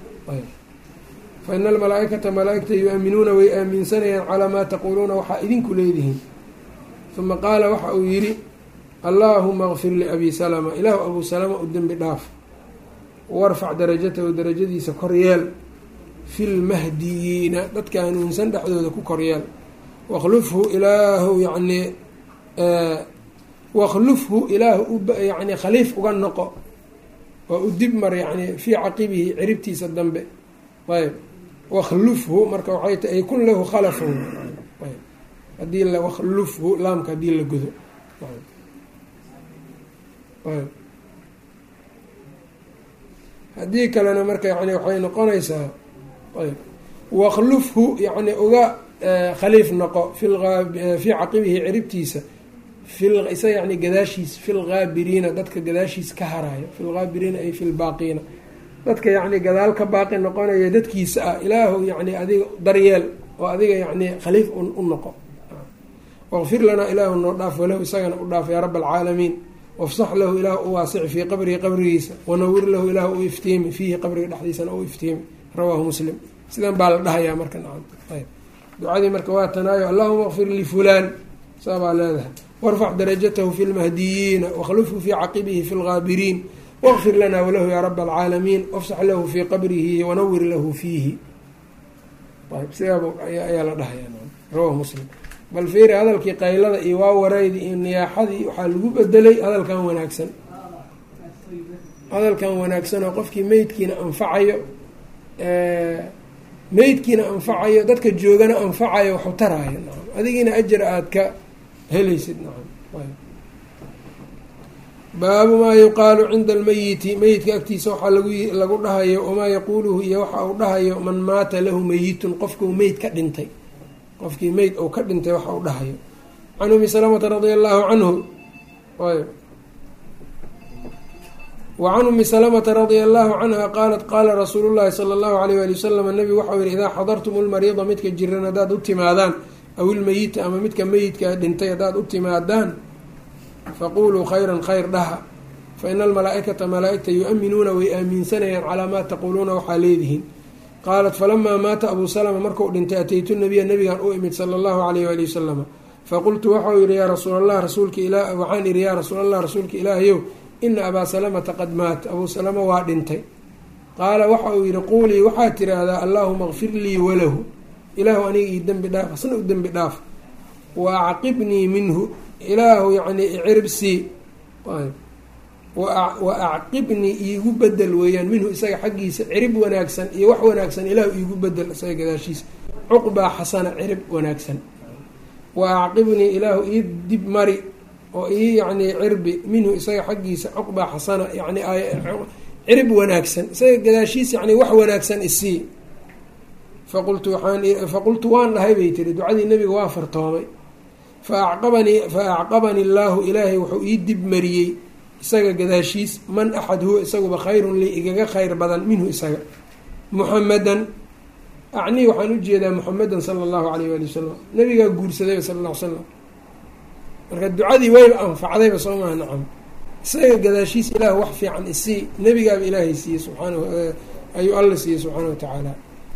fa ina almalaa-ikata malaa-igta yu-aminuuna way aaminsanayaan calaa maa taquuluuna waxaa idinku leedihiin uma qaala waxa uu yidhi allaahuma kfir liabi salama ilaahu abuu salama u dembi dhaaf warfac darajatahu darajadiisa koryeel fi lmahdiyiina dadka hanuunsan dhexdooda ku koryeel wakhlufhu ilaahu yacnii wakhlufhu ilaahu yani khaliif uga noqo oo u dib mar yani fii caqibihi ciribtiisa dambe ayb wakhlufhu marka waxay ta ay kun lahu khalafun ayb haddii wakhlufhu laamka haddii la godo ayb haddii kalena marka yani waxay noqonaysaa ayb wakhlufhu yani uga khaliif noqo fii caqibihi ciribtiisa isa yani gadaashiis fi lgaabiriina dadka gadaashiis ka haraayo fi lgaabiriina ay fi lbaaqiina dadka yani gadaal ka baaqi noqonaya dadkiisa ah ilaahu yani adiga daryeel oo adiga yani khaliif u noqo waqfir lanaa ilaahu noo dhaaf walahu isagana u dhaaf yaa raba alcaalamiin wafsax lahu ilaahu u waasici fii qabrihi qabrigiisa wanawir lahu ilaahu u iftiimi fiihi qabriga dhexdiisana u iftiimi rawaahu muslim sidan baa la dhahayaa marka ayb ducadii marka waa tanaayo allahuma kfir lifulaan saabaa leedahay warfac darajatahu fi lmahdiyiina wakhlufhu fii caqibihi fi lgaabiriin waqfir lanaa walahu yaa raba alcaalamiin wafsax lahu fii qabrihi wanawir lahu fiihi ayb sidaab ayaa la dhahayaa rawaahu muslim bal fiiri hadalkii qaylada iyo waa wareydii iyo niyaaxadii waxaa lagu bedelay hadalkan wanaagsan oo qofkii meydkiina anfacayo dadka joogana anfacayo waxu taraayo adigiina ajar aada ka helaysid baabu maa yuqaalu cinda almeyiti meyidka agtiisa waxaa lagu dhahayo wamaa yaquuluhu iyo waxa uu dhahayo man maata lahu meyitun qofkuu meyd ka dhintay qofkii meyd ou ka dhintay waxa uu dhahayo can umi salamata radia allahu canhu wa can umi salamata radia allahu canha qaalat qaala rasuulu llahi sala allahu alayh ali wasalam nabigu waxau yihi idaa xadartum lmariida midka jiran haddaad u timaadaan aw ilmeyita ama midka meyidka dhintay haddaad u timaadaan faquluu khayran khayr dhaha fa ina almalaa-ikata malaa-igta yu-aminuuna way aaminsanayaan calaa maa taquuluuna waxaa leedihiin qaalat falamaa maata abuu salama marku dhintay ataytu nabiya nabigaan u imid sala allahu alayh ali wasalama faqultu waxau yihi yaa rasuul allah waxaan ihi yaa rasuul allah rasuulka ilaahayow ina abaa salamata qad maat abuu salama waa dhintay. qaala waxa uu yihi quulii waxaad tiraahdaa allaahuma kfir lii walahu, ilaahu aniga ii dembi dhaaf, asna u dembi dhaaf, wa acqibnii minhu, ilaahu yacni icirbsii, wa acqibnii iigu bedel weeyaan minhu isaga xaggiisa cirib wanaagsan iyo wax wanaagsan ilaahu iigu bedel isaga gadaashiisa, cuqbaa xasana cirib wanaagsan, wa acqibnii ilaahu ii dib mari oo ii yacni cirbi minhu isaga xaggiisa cuqbaa xasana yani cirib wanaagsan isaga gadaashiisa yani wax wanaagsan isii. faqultu waan dhahay bay tiri, ducadii nebiga waa fartoomay. fa acqabanii allaahu ilaahay wuxuu ii dib mariyey isaga gadaashiis man axad huwa isaguba khayrun lii igaga khayr badan minhu isaga, muxamadan acnii waxaan ujeedaa muxamadan sala allahu alayh waali wasalam, nabigaa guursadayba sala alla ly slam, marka ducadii wayba anfacdayba soo maha nacam, isaga gadaashiis ilaah wax fiican isii, nebigaaba ilaahay siiyey subxaanahu ayuu alla siiyey subxaana watacaala.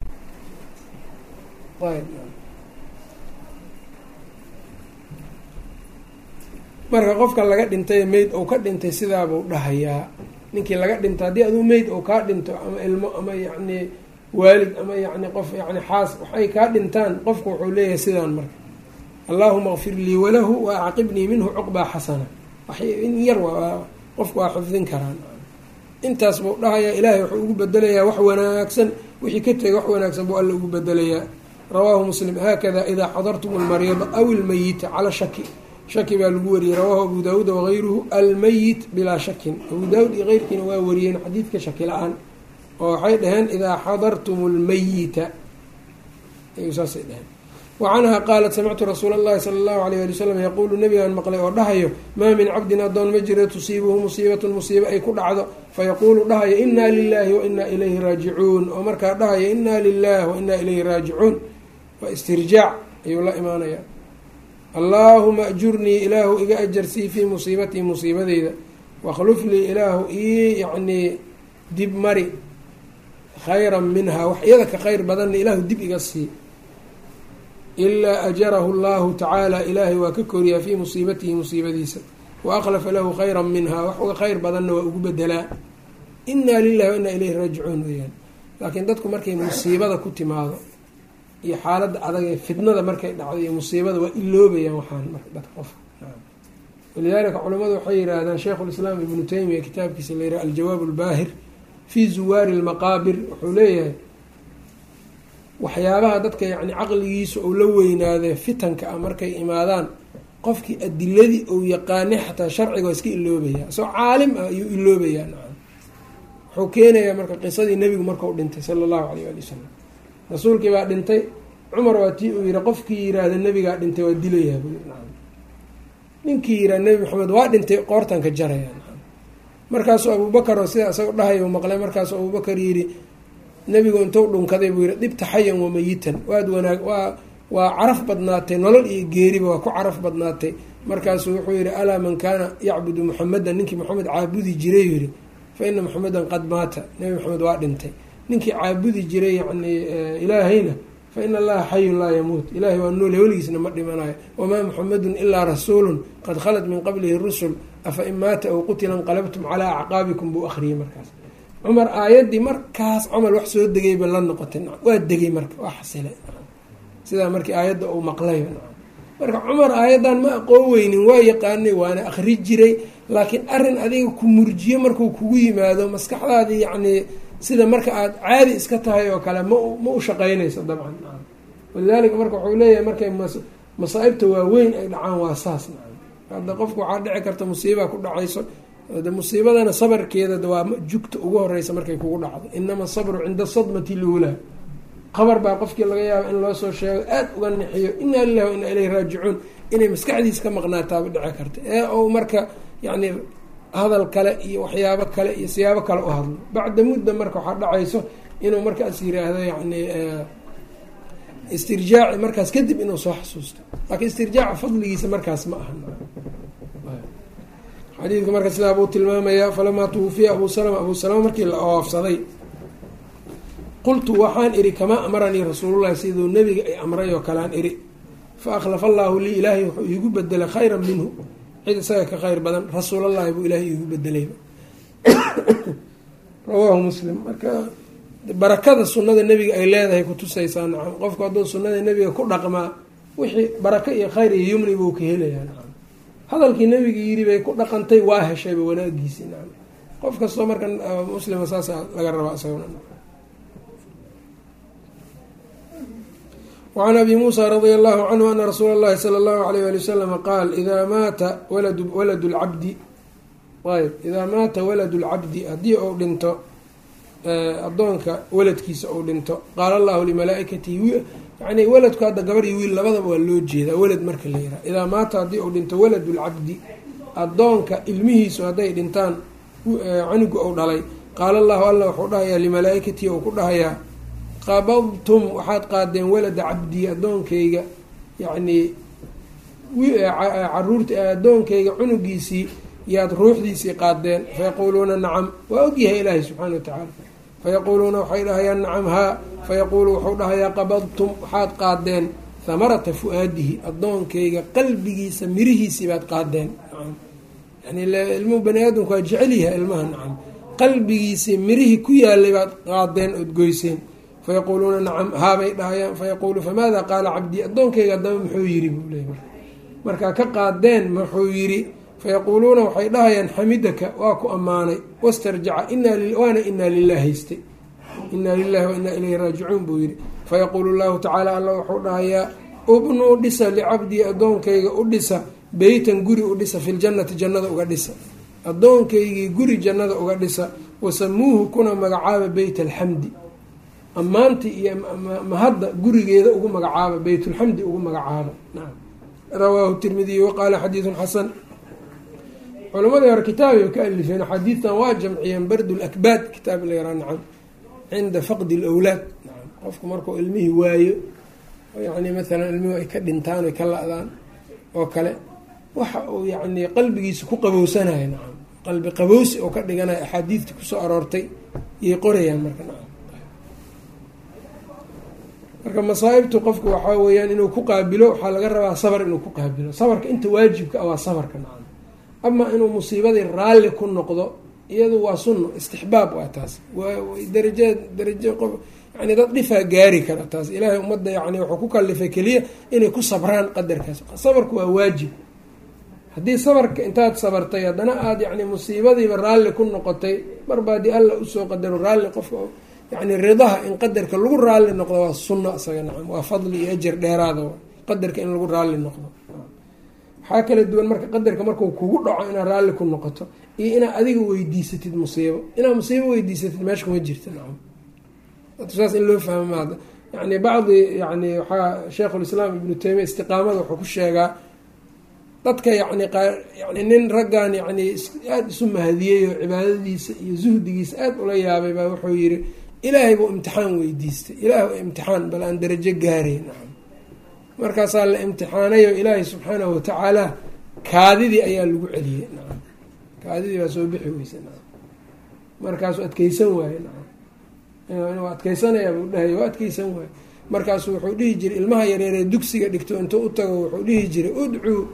marka qofka laga dhintay meyd ou ka dhintay sidaabuu dhahayaa, ninkii laga dhintay haddii aduu meyd ou kaa dhinto ama ilmo ama yacni waalid ama yacni qof yani xaas waxay kaa dhintaan, qofku wuxuu leeyahay sidaan marka allaahuma kfir lii walahu wa acqibnii minhu cuqbaa xasana, in yar qofku waa xifdin karaan, intaas buu dhahayaa, ilaahay wuxuu ugu bedelayaa wax wanaagsan, wixii ka tegay wax wanaagsan buu alla ugu bedelayaa. rawaahu muslim haakada idaa xadartum almariida aw ilmeyita calaa shaki baa lagu wariyey, rawaahu abu daawuud wagayruhu almeyit bilaa shakin, abu daawud iyo keyrkiina waa wariyeen xadiidka shaki la-aan, oo waxay dhaheen idaa xadartum lmeyita ayuu saasay dhaheen. wacanhaa qaalat samictu rasuula allahi sala allahu alayh ali wasalam yaquulu nabigaan maqlay oo dhahayo maa min cabdin addoon ma jiro tusiibuhu musiibatun musiibo ay ku dhacdo fayaquulu dhahayo inaa lilaahi wa inaa ilayhi raajicuun, oo markaa dhahayo inaa lilahi wa inaa ilayhi raajicuun, waa istirjaac ayuu la imaanaya. allaahuma ajurnii ilaahu iga ajarsii fii musiibatii musiibadeyda, wakhluf lii ilaahu ii yacnii dib mari khayran minhaa wax iyada ka khayr badanna ilaahu dib iga sii. ilaa ajarahu allahu tacaala ilaahay waa ka koriyaa fii musiibatihi musiibadiisa, wa akhlafa lahu khayran minhaa wax uga khayr badanna waa ugu bedelaa. inaa lilahi wa inaa ilayhi raajicuun weeyaan. laakiin dadku markay musiibada ku timaado iyo xaaladda adag ee fitnada markay dhacdo iyo musiibada waa iloobayaan waxaan marka dadka qofka. walidaalika culamadu waxay yihaahdaan sheikhulislaam ibnu taymiya kitaabkiisa la yidhaha aljawaab albaahir fii zuwaari lmaqaabir wuxuu leeyahay waxyaabaha dadka yacni caqligiisa ou la weynaadee fitanka ah markay imaadaan, qofkii adiladii ou yaqaanay xataa sharciga waa iska iloobayaa, isagoo caalim ah ayuu iloobayaa. wuxuu keenayaa marka qisadii nebigu markau dhintay sala allahu alayh ali wasalam, rasuulkii baa dhintay, cumar waa tii uu yihi qofkii yiraahda nebigaa dhintay waa dilayaa bui, ninkii yihaa nebi maxamed waa dhintay qoortan ka jaraya. markaasuu abubakar oo sidaa isagoo dhahay maqlay, markaasuu abubakar yidhi nebigu intuu dhunkaday buu yihi dhibta xayan wa mayitan, waad wanaag waa caraf badnaatay, nolol iyo geeriba waa ku caraf badnaatay. markaasuu wuxuu yihi alaa man kaana yacbudu muxamedan, ninkii maxamed caabudi jiray yihi fa ina muxamedan qad maata, nebi maxamed waa dhintay. ninkii caabudi jiray yani ilaahayna fa ina allaha xayun laa yamuut, ilaahay waa nool weligiisna ma dhimanayo. wamaa muxamedun ilaa rasuulun qad khalat min qablihi rusul afa in maata aw qutila inqalabtum calaa acqaabikum buu akhriyey. markaas cumar aayaddii markaas camal wax soo degayba la noqotay, waa degay marka waa xasilay, sidaa markii aayadda uu maqlay. marka cumar aayaddan ma aqoon weynin, waa yaqaanay waana akhri jiray, laakiin arrin adiga ku murjiyo markuu kugu yimaado maskaxdaadii yacnii sida marka aada caadi iska tahay oo kale ma u shaqeynayso dabcan. walidaalika marka wuxuu leeyahay markay masaa'ibta waaweyn ay dhacaan waa saas. hadda qofku waxaa dhici karta musiibaa ku dhacayso, de musiibadana sabarkeeda waa jugta ugu horeysa markay kugu dhacdo, inama asabru cinda sadmati luulaa. qabar baa qofkii laga yaaba in loo soo sheego aada uga nixiyo inaa lilahi wa inaa ilayhi raajicuun, inay maskaxdiis ka maqnaataaba dhici karta, ee ou marka yacni hadal kale iyo waxyaabo kale iyo siyaabo kale u hadlo. bacda mudda marka waxaa dhacayso inuu markaas yiraahdo yacni istirjaaci markaas kadib inuu soo xasuusto, laakiin istirjaaca fadligiisa markaas ma aha. xadiidka marka sidaa buu tilmaamayaa. falamaa tuwufiya abuu salama markii la oofsaday, qultu waxaan idhi kamaa amaranii rasuulullahi siduu nebiga ay amray oo kalean idhi, fa akhlafa allaahu lii ilaahay wuxuu iigu bedelay khayran minhu cid isaga ka khayr badan rasuulallahi buu ilaahay iigu bedelayba rawaahu muslim. marka barakada sunnada nebiga ay leedahay kutusaysaa nacam, qofku hadduu sunnada nebiga ku dhaqmaa wixii barako iyo khayr iyo yumni buu ka helayaa nacam. hadalkii nebiga yidhi bay ku dhaqantay waa heshayba wanaagiisii nacam. qof kastoo marka muslima saasa laga rabaa isaguna. wacan abi muusa radia allahu canhu ana rasuula اllahi salى اllahu alayh ali wasalam qaal idaa maata waladu lcabdi ayb idaa maata waladu lcabdi haddii uu dhinto addoonka waladkiisa uu dhinto qaala allahu limalaaikatihi yani waladku hadda gabar iyo wiil labadaba waa loo jeedaa walad marka la yihaha idaa maata haddii uu dhinto waladu lcabdi addoonka ilmihiisu hadday dhintaan canuga uu dhalay qaala allahu alla wuxuu dhahayaa limalaaikatihi uu ku dhahayaa qabadtum waxaad qaadeen walada cabdii addoonkayga yacnii caruurta addoonkayga cunugiisii yaad ruuxdiisii qaadeen fayaquuluuna nacam waa ogyahay ilaahay subxaana watacaala fayaquuluuna waxay dhahayaan nacam haa fayaquulu wuxuu dhahayaa qabadtum waxaad qaadeen hamarata fu-aadihi addoonkayga qalbigiisa mirihiisii baad qaadeen nacam yani ilmuhu bani aadamku waa jecel yahay ilmaha nacam qalbigiisii mirihii ku yaalay baad qaadeen ood goyseen fayaquuluuna nacam haabay dhahayaan fayaquulu famaada qaala cabdii addoonkayga haddaba muxuu yidhi buu leey markaa ka qaadeen muxuu yidhi fayaquuluuna waxay dhahayaan xamidaka waa ku ammaanay wastarjaca waana inaa lilah haystay inaa lilahi wa inaa ilayhi raajicuun buu yidhi fayaquulu llahu tacaala alla wuxuu dhahayaa ubnuu dhisa licabdii addoonkayga u dhisa beytan guri u dhisa filjannati jannada uga dhisa addoonkaygii guri jannada uga dhisa wasamuuhu kuna magacaaba beyt alxamdi ammaantii iyo mahadda gurigeeda ugu magacaaba beytulxamdi ugu magacaaba nacam rawaahu tirmidiy waqaala xadiidun xasan. culamadii hore kitaabay ka alifeen xadiidtan waa jamciyeen bardu lakbaad kitaab la yaraa nacam cinda faqdi lawlaad nacam qofku markuu ilmihii waayo yani maalan ilmihi ay ka dhintaan ay ka la-daan oo kale waxa uu yani qalbigiisa ku qabowsanayo nacam qalbi qabowsi oo ka dhiganayo axaadiidtii kusoo aroortay iyay qorayaan marka nacam. marka masaa'ibtu qofku waxaa weeyaan inuu ku qaabilo waxaa laga rabaa sabar inuu ku qaabilo. sabarka inta waajibka ah waa sabarka nacam. ama inuu musiibadii raalli ku noqdo iyadu waa sunno istixbaab waa taas darajo qof yani dad dhifaa gaari kara taas ilaahay ummadda yani wuxuu ku kalifay keliya inay ku sabraan qadarkaas. sabarku waa waajib. haddii sabarka intaad sabartay haddana aada yani musiibadiiba raalli ku noqotay marba haddii alla usoo qadaro raalli qofka yani ridaha in qadarka lagu raalli noqdo waa sunno isaga nacam waa fadli iyo ajar dheeraada qadarka in lagu raalli noqdo. waxaa kala duwan marka qadarka markuu kugu dhaco inaad raalli ku noqoto iyo inaad adiga weydiisatid musiibo. inaad musiibo weydiisatid meesha kuma jirta nacam saas in loo fahmo maada yani bacdi yani waxaa sheikhulislaam ibnu taymiya istiqaamada wuxuu ku sheegaa dadka yani nin raggan yani aada isu mahadiyey oo cibaadadiisa iyo zuhdigiisa aada ula yaabay baa wuxuu yihi ilaahay buu imtixaan weydiistay ilaah imtixaan bal aan darajo gaaray nacam. markaasaa la imtixaanayo ilaahay subxaanahu watacaala kaadidii ayaa lagu celiyey nacam kaadidii baa soo bixi weysa nacam markaasuu adkeysan waaye nacam inuu adkeysanayaa buu dhahay waa adkeysan waaye markaasuu wuxuu dhihi jiray ilmaha yareeree dugsiga dhigto intuu u tago wuxuu dhihi jiray udcuu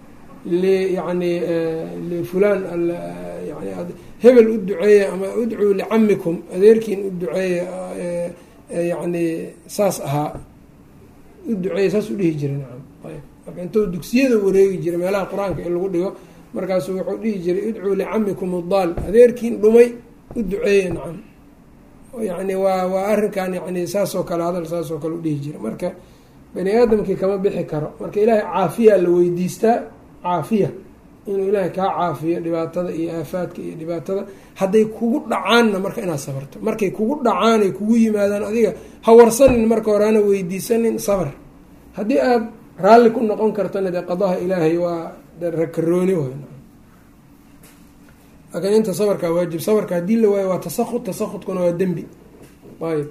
yani lifulaan yani hebel u duceeya ama udcuu licamikum adeerkiin u duceeya yani saas ahaa u duceeya saas u dhihi jiray nacam ayb marka intuu dugsiyada wareegi jiray meelaha qur-aanka in lagu dhigo markaasuu wuxuu dhihi jiray udcuu licamikum udaal adeerkiin dhumay u duceeya nacam yani waa arrinkan yani saasoo kale hadal saasoo kale u dhihi jiray. marka bani aadamkii kama bixi karo marka ilaahay caafiya la weydiistaa caafiya inuu ilaahay kaa caafiyo dhibaatada iyo aafaadka iyo dhibaatada hadday kugu dhacaanna marka inaad sabarto markay kugu dhacaan ay kugu yimaadaan adiga ha warsanin marka horeana weydiisanin sabar. haddii aada raalli ku noqon kartana dee qadaha ilaahay waa rakarooni way laakiin inta sabarkaa waajib. sabarka haddii la waayo waa tasahud tasahudkuna waa dembi ayb.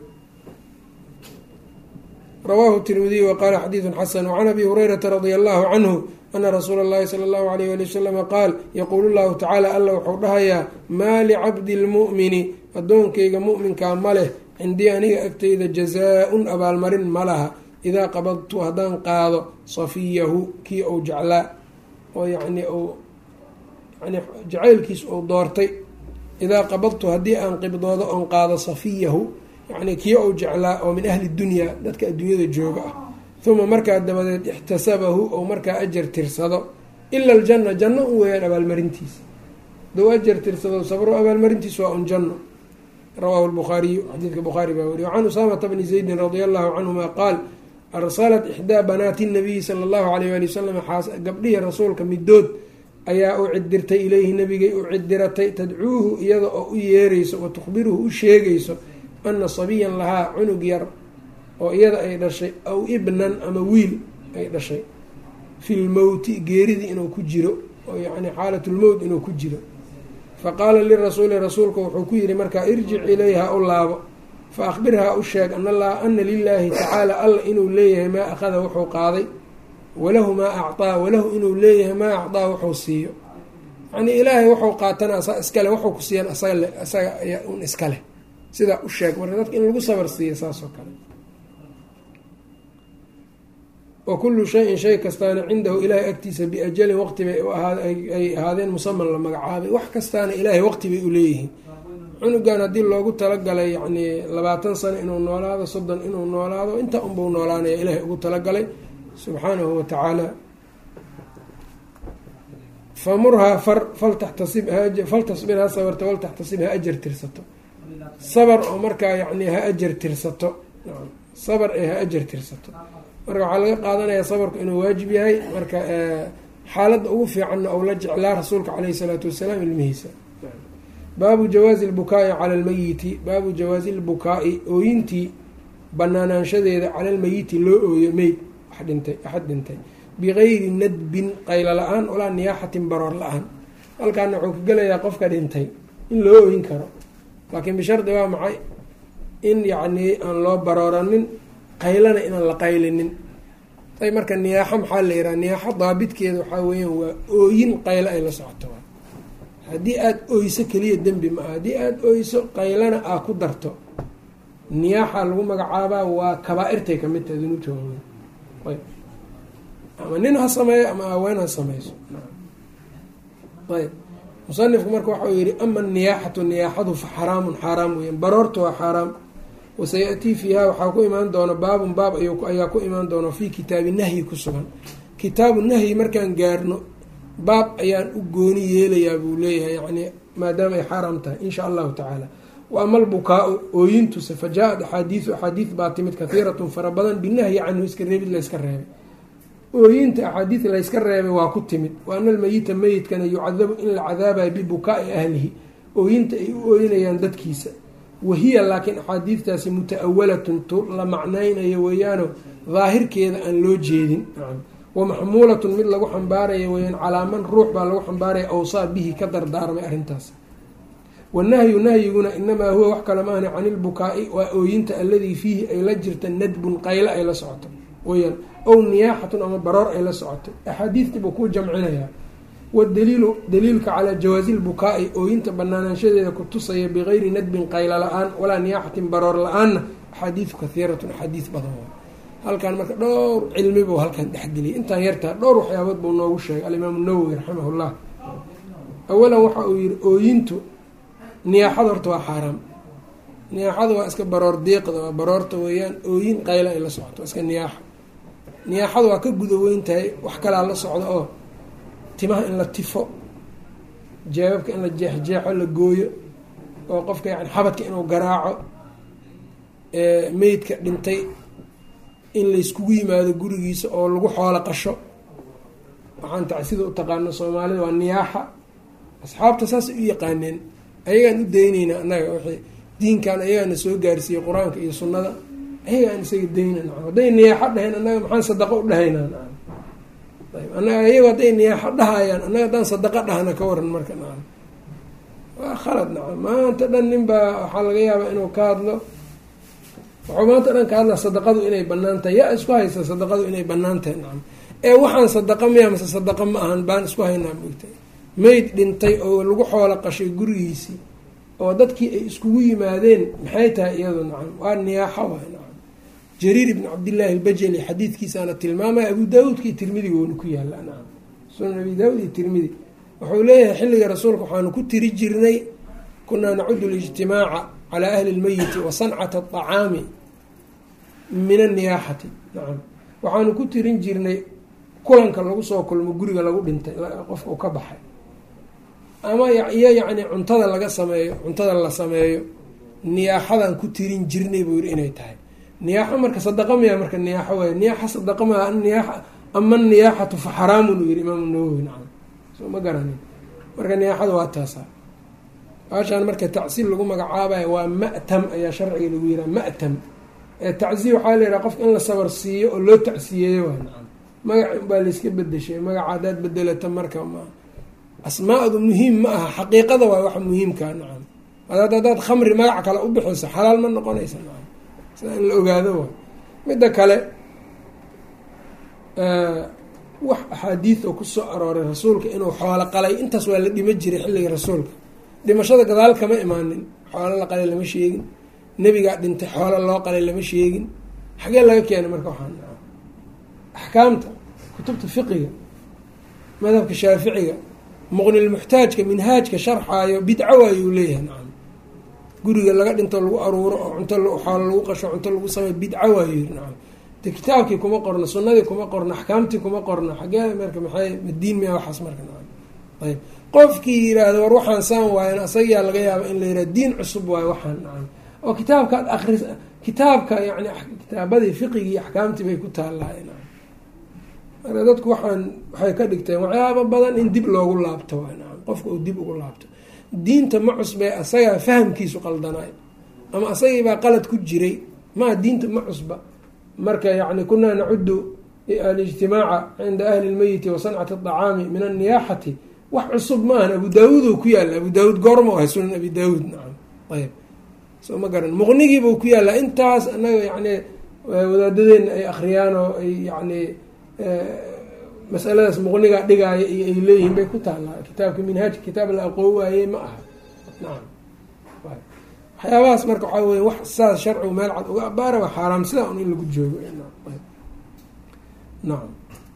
rawaahu tirmidiy waqaala xadiidun xasan. wacan abi hurayrata radia allahu canhu ana rasuula اllahi salى اllahu alayh ali wasalama qaal yaquulu llahu tacaala alla wuxuu dhahayaa maa licabdi lmu'mini addoonkayga mu'minkaa ma leh cindii aniga agtayda jazaa-un abaalmarin ma laha idaa qabadtu haddaan qaado safiyahu kii ou jeclaa oo yani jacaylkiis ou doortay, idaa qabadtu haddii aan qibdoodo oon qaado safiyahu yani kii ou jeclaa oo min ahli dunyaa dadka adduunyada jooga ah, uma markaa dabadeed ixtasabahu ou markaa ajar tirsado, ila aljanna janno un weeyaan abaalmarintiisa, haduu ajar tirsado sabro abaalmarintiis waa un janno. rawaahu lbukhaariyu, xadiidka bukhaari baa weriye. can usaamata bni zaydin radia allahu canhuma qaal arsalat ixdaa banaati nabiyi sala allahu alayh ali wasalam, gabdhihii rasuulka midood ayaa u cidirtay ilayhi nabigay u cidiratay, tadcuuhu iyada oo u yeerayso wa tukhbiruhu u sheegayso ana sabiyan lahaa cunug yar oo iyada ay dhashay, aw ibnan ama wiil ay dhashay, fi lmowti geeridii inuu ku jiro, oo yani xaalatulmowt inuu ku jiro. faqaala lirasuuli rasuulka wuxuu ku yihi markaa irjic ilayha u laabo, fa akhbirhaa u sheeg ana lilaahi tacaala alla inuu leeyahay maa akhada wuxuu qaaday, walahu maa acطaa, walahu inuu leeyahay maa acطaa wuxuu siiyo, yani ilaahay wuxuu qaatana asaa iskale, wuxuu ku siiyan isaga ayaa un iskaleh, sidaa u sheeg marka dadka in lagu sabar siiya saas oo kale. wa kullu shayin shay kastaana cindahu ilaahay agtiisa biajalin waqti bay ay ahaadeen musaman la magacaabay, wax kastaana ilaahay waqti bay u leeyihiin. cunugan haddii loogu talagalay yani 20 sano inuu noolaado, 30 inuu noolaado, inta unbau noolaanaya ilaahay ugu talagalay subxaanahu watacaala. famurhaa far faltasbir ha sabarto, waltaxtasib ha ajar tirsato, sabar oo markaa yani ha ajar tirsato, sabar ee ha ajar tirsato. marka waxaa laga qaadanayaa sabarku inuu waajib yahay, marka xaaladda ugu fiicanna ou la jeclaa rasuulka caleyhi salaatu wasalaam ilmihiisa. baabu jawaazi lbukaa'i cala almeyiti, baabu jawaazi lbukaa'i ooyintii banaanaanshadeeda cala almeyiti loo ooyo meyd axad dhintay bigayri nadbin qaylo la-aan walaa niyaaxatin baroor la-aan. halkaana wuxuu ka gelayaa qofka dhintay in loo ooyin karo, laakiin bishardi waa maxay? in yacnii aan loo barooranin, qaylana inaan la qaylinin. ay marka niyaaxo maxaa la yidhaha? niyaaxo daabidkeeda waxaa weeyaan waa ooyin qaylo ay la socoto. haddii aada oyso keliya dembi ma aha, haddii aada oyso qaylana aa ku darto niyaaxa lagu magacaabaa, waa kabaa-irtay kamid tahay dunuubta waaweyn. ayb ama nin ha sameeyo ama haween ha sameyso. ayb musanifku marka waxau yihi ama niyaaxatu, niyaaxadu fa xaraamun, xaaraam weyaan, baroorta waa xaaraam. wasayatii fiiha waxaa ku imaan doona baabun baab ayaa ku imaan doona fii kitaabi nahyi ku sugan. kitaabu nahyi markaan gaarno baab ayaan u gooni yeelayaa buu leeyahay, yani maadaama ay xaaraam tahay insha allahu tacaala. wa ama albukaa-u ooyintuse fa jaa-ad axaadiid baa timid kahiiratun fara badan binahyi canhu, iska reebid layska reebay. ooyinta axaadiid layska reebay waa ku timid. wa ana almeyita meyidkana yucadabu in la cadaabayo bibukaa'i ahlihi, ooyinta ay u ooyinayaan dadkiisa. wahiya laakiin axaadiidtaasi muta-awalatun tu la macnaynayo weeyaano daahirkeeda aan loo jeedin. wamaxmuulatun mid lagu xambaaraya weyaan calaa man ruux baa lagu xambaaraya awsaa bihi ka dardaarmay arrintaas. wanahyu nahyiguna inamaa huwa wax kale maahna cani lbukaa'i waa ooyinta alladii fiihi ay la jirta nadbun qaylo ay la socoto weyaan, ow niyaaxatun ama baroor ay la socoto. axaadiidtii buu ku jamcinayaa. wadaliilu daliilka calaa jawaazi lbukaa'i ooyinta banaanaanshadeeda ku tusaya bigayri nadbin qaylo la-aan walaa niyaaxatin baroor la-aanna axaadiidu kahiiratun, axaadiid badan waa. halkan marka dhowr cilmi buu halkan dhexgeliyay, intaan yartaa dhowr waxyaabood buu noogu sheegay alimaamu nawowi raximahullah. awalan waxa uu yihi ooyintu, niyaaxada horta waa xaaraam. niyaaxada waa iska baroor diiqda, waa baroorta weeyaan, ooyin qayla ay la socoto, iska niyaaxa. niyaaxada waa ka gudaweyn tahay, wax kalaa la socda oo timaha in la tifo, jeebabka in la jeexjeexo, la gooyo, oo qofka yani xabadka inuu garaaco, meydka dhintay in layskugu yimaado gurigiisa oo lagu xoolo qasho. waxaan tacsida u taqaano soomaalida waa niyaaxa. asxaabta saasay u yaqaaneen, ayagaan u dayneynaa annaga wixii diinkan ayagaana soo gaarsiiyey qur-aanka iyo sunnada, ayagaan isaga dayna. hadday niyaaxo dhaheen annaga maxaan sadaqo u dhahaynaa? annaga ayago hadday niyaaxo dhahayaan, annaga haddaan sadaqo dhahna ka waran marka. waa khalad. maanta dhan nin baa waxaa laga yaabaa inuu ka hadlo, wuxuu maanta dhan ka hadla sadaqadu inay banaan tahay. yaa isku haysa sadaqadu inay banaan tahay? nacam ee waxaan sadaqa miya mase sadaqa ma ahan baan isku haynaa moogtay. meyd dhintay oo lagu xoolo qashay gurigiisii oo dadkii ay iskugu yimaadeen maxay tahay iyadu? nacam waa niyaaxo waay. nacam jariir ibn cabdillaahi albajali xadiidkiisaana tilmaamaya Abu Daawuudka iyo Tirmidi gooni ku yaala nacam sunan Abi Daawud iyo Tirmidi wuxuu leeyahay xilliga rasuulka waxaanu ku tiri jirnay kunaa nacudu lijtimaaca calaa ahli lmeyiti wa sancata aطacaami min anniyaaxati nacam waxaanu ku tirin jirnay kulanka lagu soo kulmo guriga lagu dhintay qofka uu ka baxay ama iyo yacni cuntada laga sameeyo cuntada la sameeyo niyaaxadaan ku tirin jirnay buu yidhi inay tahay niyaaxo marka sadaqa miya marka niyaaxo waay niyaaxa sadaqa ma niyaaxa ama niyaaxatu fa xaraamun uu yihi imaamu nawowi nacam soo ma garanin marka niyaaxada waa taasa baashaan marka tacsiil lagu magacaabayo waa ma'tam ayaa sharciga lagu yihaha ma'tam tacsiil waxaa la yihaha qofka in la sabar siiyo oo loo tacsiyeeyo waa nacam magaci unbaa layska bedeshay magaca haddaad bedelata marka ma asmaadu muhiim ma aha xaqiiqada waa waxa muhiimkaa nacam haddaad khamri magac kale u bixiso xalaal ma noqonaysa nacam sida in la ogaado waay midda kale wax axaadiid oo kusoo arooray rasuulka inuu xoolo qalay intaas waa la dhima jiray xilliga rasuulka dhimashada gadaal kama imaanin xoolo la qalay lama sheegin nebigaa dhintay xoolo loo qalay lama sheegin xagee laga keenay marka waxaan axkaamta kutubta fiqiga madhabka shaaficiga muqnilmuxtaajka minhaajka sharxaayo bidco waayuu leeyahay nacam guriga laga dhinto lagu aruuro oo cunto xoolo lagu qasho cunto lagu sameyo bidco waayu yiri nacam de kitaabkii kuma qorno sunnadii kuma qorno axkaamtii kuma qorno xagee marka maxay madiin miya waxaas marka nacam ayb qofkii yiraahdo war waxaan saan waayan asagaa laga yaaba in la yihahdo diin cusub waayo waxaan nacam oo kitaabkaad akris kitaabka yani kitaabadii fiqigii axkaamtii bay ku taallaaye nacam marka dadku waxay ka dhigteen waxyaaba badan in dib loogu laabto waay nacam qofka uu dib ugu laabto diinta ma cusbee asagaa fahamkiisu qaldanaay ama asagiibaa qalad ku jiray maa diinta ma cusba marka yani kunaa nacudu alijtimaaca cinda ahli lmeyiti wa sancati aطacaami min anniyaaxati wax cusub ma ahan abu daawuud oo ku yaalla abu daawuud goorma ahay sunan abi daawuud nacam ayb soo ma garan muqnigiibuu ku yaallaa intaas anaga yani wadaadadeena ay akriyaan oo ay yani masaladaas muqnigaa dhigaaya iyo ay leeyihiin bay ku taallaa kitaabka minhaajka kitaab la aqoon waayey ma aha nacam waxyaabahaas marka waxaa wey wax saas sharcigu meel cad uga abaara waa xaaraam sidaa un in lagu joogo nacam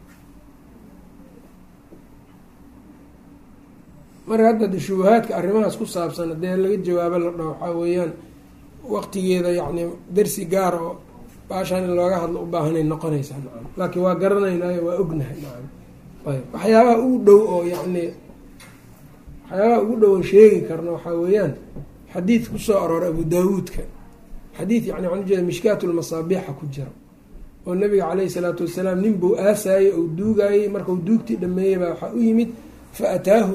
marka hadda shubahaadka arrimahaas ku saabsan hadee laga jawaabo la dhaho waxaa weeyaan waqtigeeda yacni darsi gaar oo baashaan in looga hadlo u baahanay noqonaysaa nacam laakiin waa garanaynaayo waa ognahay nacam ayb waxyaabaha ugu dhow oo yacni waxyaabaha ugu dhow oo sheegi karno waxaa weeyaan xadiid kusoo arooray abu daawuudka xadiid yani waxaan ujeeda mishkaatulmasaabiixa ku jira oo nabiga caleyhi salaatu wasalaam nin buu aasaayey ou duugaayey markau duugtii dhameeyey baa waxaa u yimid faataahu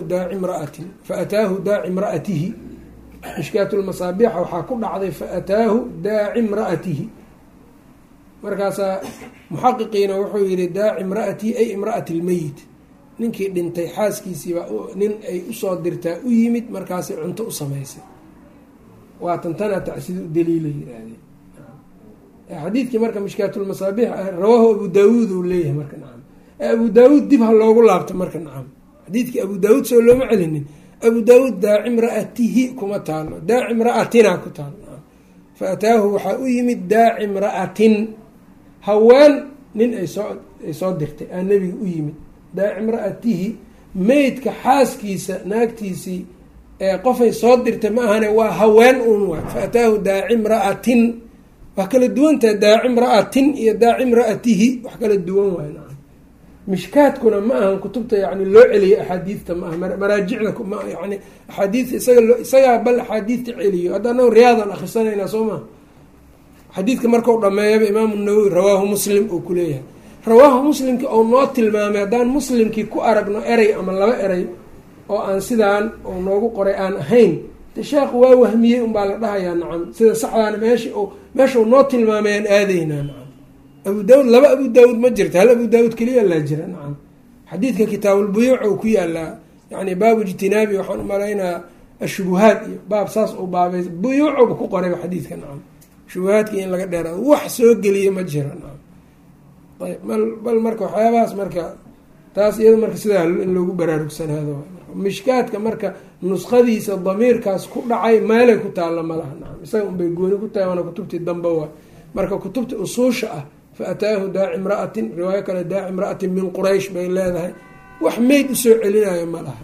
daaci imra'atihi mishkaatulmasaabiixa waxaa ku dhacday faataahu daaci imra'atihi markaasaa muxaqiqiina wuxuu yihi daaci imra'atihi ay imra'ati lmeyit ninkii dhintay xaaskiisiiba nin ay usoo dirtaa u yimid markaasay cunto u samaysay waa tantanaa tacsida u daliila yiraahdeen xadiidkii marka mishkaatulmasaabiix rawaahu abu daawuud uu leeyahay marka nacam abu daawuud dib ha loogu laabto marka nacam xadiidkii abu daawuud soo looma celinin abu daawuud daaci imra'atihi kuma taalo daaci imra'atina ku taalo nacam fa ataahu waxaa u yimid daaci imra'atin haween nin ay soo dirtay aa nebiga u yimid daaci imra'atihi meydka xaaskiisa naagtiisii qofay soo dirtay ma ahane waa haween un waay fa ataahu daaci imra'atin waa kala duwantaha daaci imra'atin iyo daaci imra'atihi wax kala duwan waay nacam mishkaadkuna ma ahan kutubta yani loo celiyay axaadiidta ma aha maraajicda yani axaadiidta isagaa bal axaadiidta celiyo hadda anagu riyaadan akhrisanaynaa soo maha xadiidka markau dhameeyaba imaamu nawowi rawaahu muslim uu kuleeyahay rawaahu muslimki ou noo tilmaamay haddaan muslimkii ku aragno erey ama laba erey oo aan sidaan oo noogu qoray aan ahayn de sheekhu waa wahmiyey unbaa la dhahayaa nacam sida saxdaana meeshau noo tilmaamayaan aadaynaa nacam abu daawud laba abu daawud ma jirta hal abu daawud keliya laa jira nacam xadiidka kitaabulbuyuuc uu ku yaalaa yani baabu ijtinaabi waxaan umalaynaa ashubuhaad iyo baab saas uu baabay buyuucuba ku qorayba xadiidka nacam shubuhaadkii in laga dheeraado wax soo geliya ma jira nacam ayb bal marka waxyaabahaas marka taas iyada marka sidaa in loogu baraarugsanaado mishkaadka marka nuskhadiisa damiirkaas ku dhacay meelay ku taalla malaha nacam isaga unbay gooni ku tahay waana kutubtii dambe waay marka kutubta usuusha ah fa ataahu daaci imra'atin, riwaayo kale daaci imra'atin min quraysh bay leedahay, wax meyd usoo celinayo ma laha.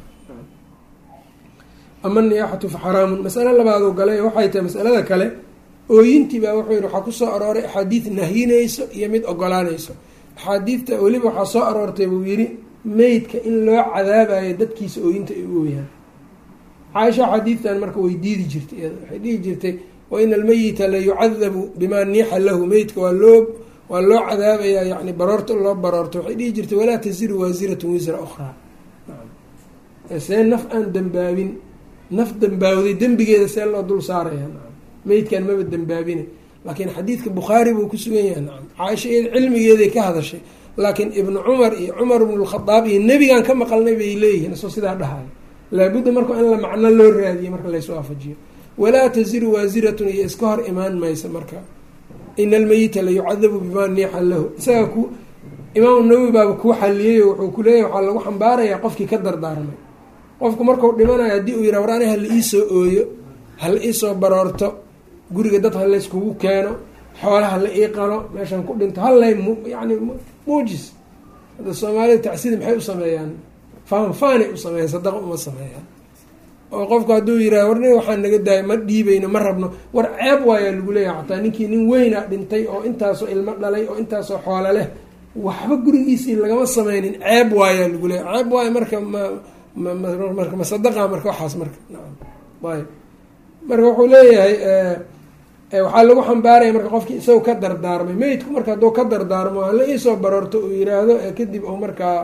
ama niyaaxatu fa xaraamun. masale labaaduu galay waxay tahay masalada kale, ooyintii baa wuxuu yihi waxaa kusoo arooray axaadiid nahyinayso iyo mid ogolaanayso. axaadiidta weliba waxaa soo aroortay buu yidhi meydka in loo cadaabayo dadkiisa ooyinta ay u ooyaan. caaisha axaadiidtan marka way diidi jirtay, waxay dhihi jirtay wa ina almeyita la yucadabu bimaa niixa lahu, meydka waa loo cadaabayaa yani baroorta loo baroorto. waxay dhihi jirtay walaa tasiru waasiratun wisra ukhraa, see naf aan dambaabin, naf dambaawday dembigeeda see loo dul saaraya. meydkan maba dambaabine, laakiin xadiidka bukhaari buu ku sugan yahay. nacam caaisha iyada cilmigeeday ka hadashay, laakiin ibnu cumar iyo cumar ibnu lkhadaab iyo nebigaan ka maqalnay bay leeyihiin isoo sidaa dhahayo. laabudda marka in la macno loo raadiyo marka laysu waafajiyo. walaa tasiru waasiratun iyo iska hor imaan maysa. marka ina almeyita la yucadabu bimaa niixa lahu, isaga ku imaamu nawowi baaba kuu xaliyey oo wuxuu ku leeyahy waxaa lagu xambaarayaa qofkii ka dardaarmay. qofku markau dhimanayo haddii uu yidhaha war ani hala iisoo ooyo, hala iisoo baroorto, guriga dad ha layskugu keeno, xoolaha la ii qalo, meeshaan ku dhinto hallay yani muujis. hadda soomaalida tacsida maxay u sameeyaan? faanfaanay u sameeyaan, sadaqa uma sameeyaan. oo qofku hadduu yiraha war nin waxaan naga daaya ma dhiibayno ma rabno, war ceeb waayaa lagu leeyahay. xataa ninkii nin weynaa dhintay oo intaasoo ilmo dhalay oo intaasoo xoolo leh, waxba gurigiisii lagama sameynin, ceeb waayaa lagu leeyahay. ceeb waayo marka marka ma sadaqa marka waxaas marka ayb. marka wuxuu leeyahay waxaa lagu xambaaraya marka qofkii isaga ka dardaarmay. meydku marka hadduu ka dardaarmo hala iisoo baroorto uu yiraahdo kadib oo markaa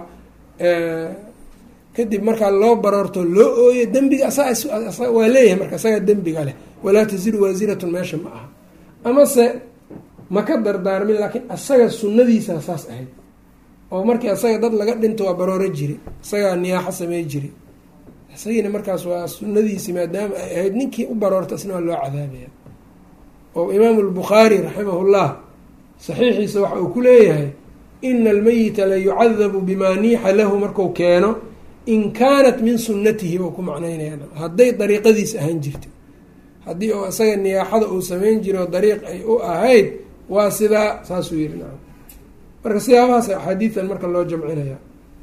kadib markaa loo baroorto loo ooyo, dembiga waa leeyahay marka isagaa dembiga leh. walaa tasiru waasiratun meesha ma aha. amase ma ka dardaarmin, laakiin asaga sunnadiisa saas ahayd oo markii asaga dad laga dhinto waa barooro jiri, isagaa niyaaxo samey jiri, isagiina markaas waa sunnadiisi maadaama ay ahayd, ninkii u baroorta isna waa loo cadaabaya. oo imaamu lbukhaari raximahullah saxiixiisa waxa uu ku leeyahay ina almeyita la yucadabu bimaa niixa lahu marku keeno in kaanat min sunnatihi buu ku macnaynayaan, hadday dariiqadiis ahaan jirto. haddii oo isaga niyaaxada uu sameyn jiro dariiq ay u ahayd waa sidaa, saasuu yihi. nacam marka siyaabahaas axaadiidan marka loo jamcinaya.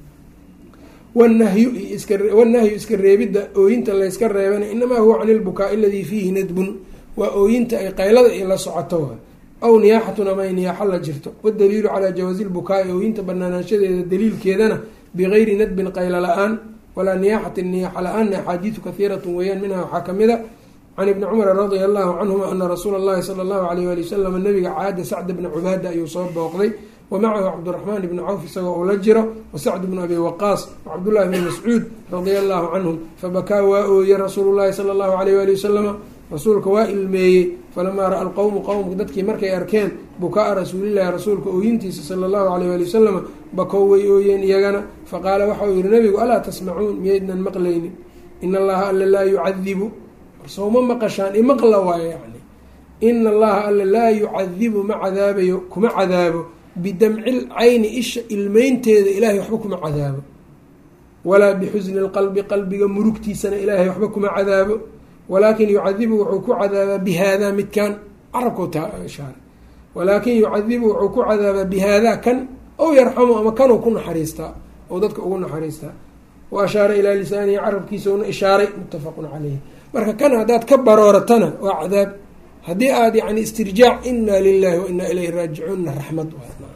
wanahyu iska reebidda ooyinta layska reebana inamaa huwa cani lbukaa aladii fiihi nadbun, waa ooyinta ay qaylada iyo la socoto aw niyaaxatun ama ay niyaaxo la jirto. wadaliilu calaa jawaazi lbukaai, ooyinta banaanaanshadeeda daliilkeedana bigayri nadbin qaylo la-aan walaa niyaaxatin niyaaxo la-aanna axaadiidu kahiiratun weeyaan. minha waxaa kamid a can ibni cumar radia allahu canhuma ana rasuula allahi sala allahu alayh wali wasalam nabiga caada sacd bna cubaada ayuu soo booqday, wa macahu cabdiraxmaan ibni cawf isagoo uu la jiro, wa sacd bnu abi waqaas, wa cabdullahi bni mascuud radia allahu canhum. fabakaa waa ooyey rasuulu llahi sala allahu alayh wali wasalama, rasuulka waa ilmeeyey. falamaa ra-a alqowmu qowmka dadkii markay arkeen bukaa-a rasuulillahi rasuulka ooyintiisa sala allahu alayh ali wasalama, bakow way ooyeen iyagana. faqaala waxau yihi nabigu alaa tasmacuun, miyaydnan maqlaynin? ina allaha alla laa yucadibu, sooma maqashaan imaqla waayo yani. ina allaha alla laa yucadibu ma cadaabayo, kuma cadaabo bidamcil cayni, isha ilmeynteeda ilaahay waxba kuma cadaabo, walaa bixusni lqalbi, qalbiga murugtiisana ilaahay waxba kuma cadaabo, walaakin yucadibu wuxuu ku cadaabaa bihaadaa midkan, carabkau taishaare, walaakin yucadibu wuxuu ku cadaabaa bihaadaa kan, ow yarxamu ama kanuu ku naxariistaa oo dadka ugu naxariistaa. wa ashaara ilaa lisaanihi, carabkiisa una ishaaray, muttafaqun caleyhi. marka kan haddaad ka barooratana waa cadaab, haddii aada yani istirjaac inaa lilahi wa inaa ilayhi raajicuunna raxmad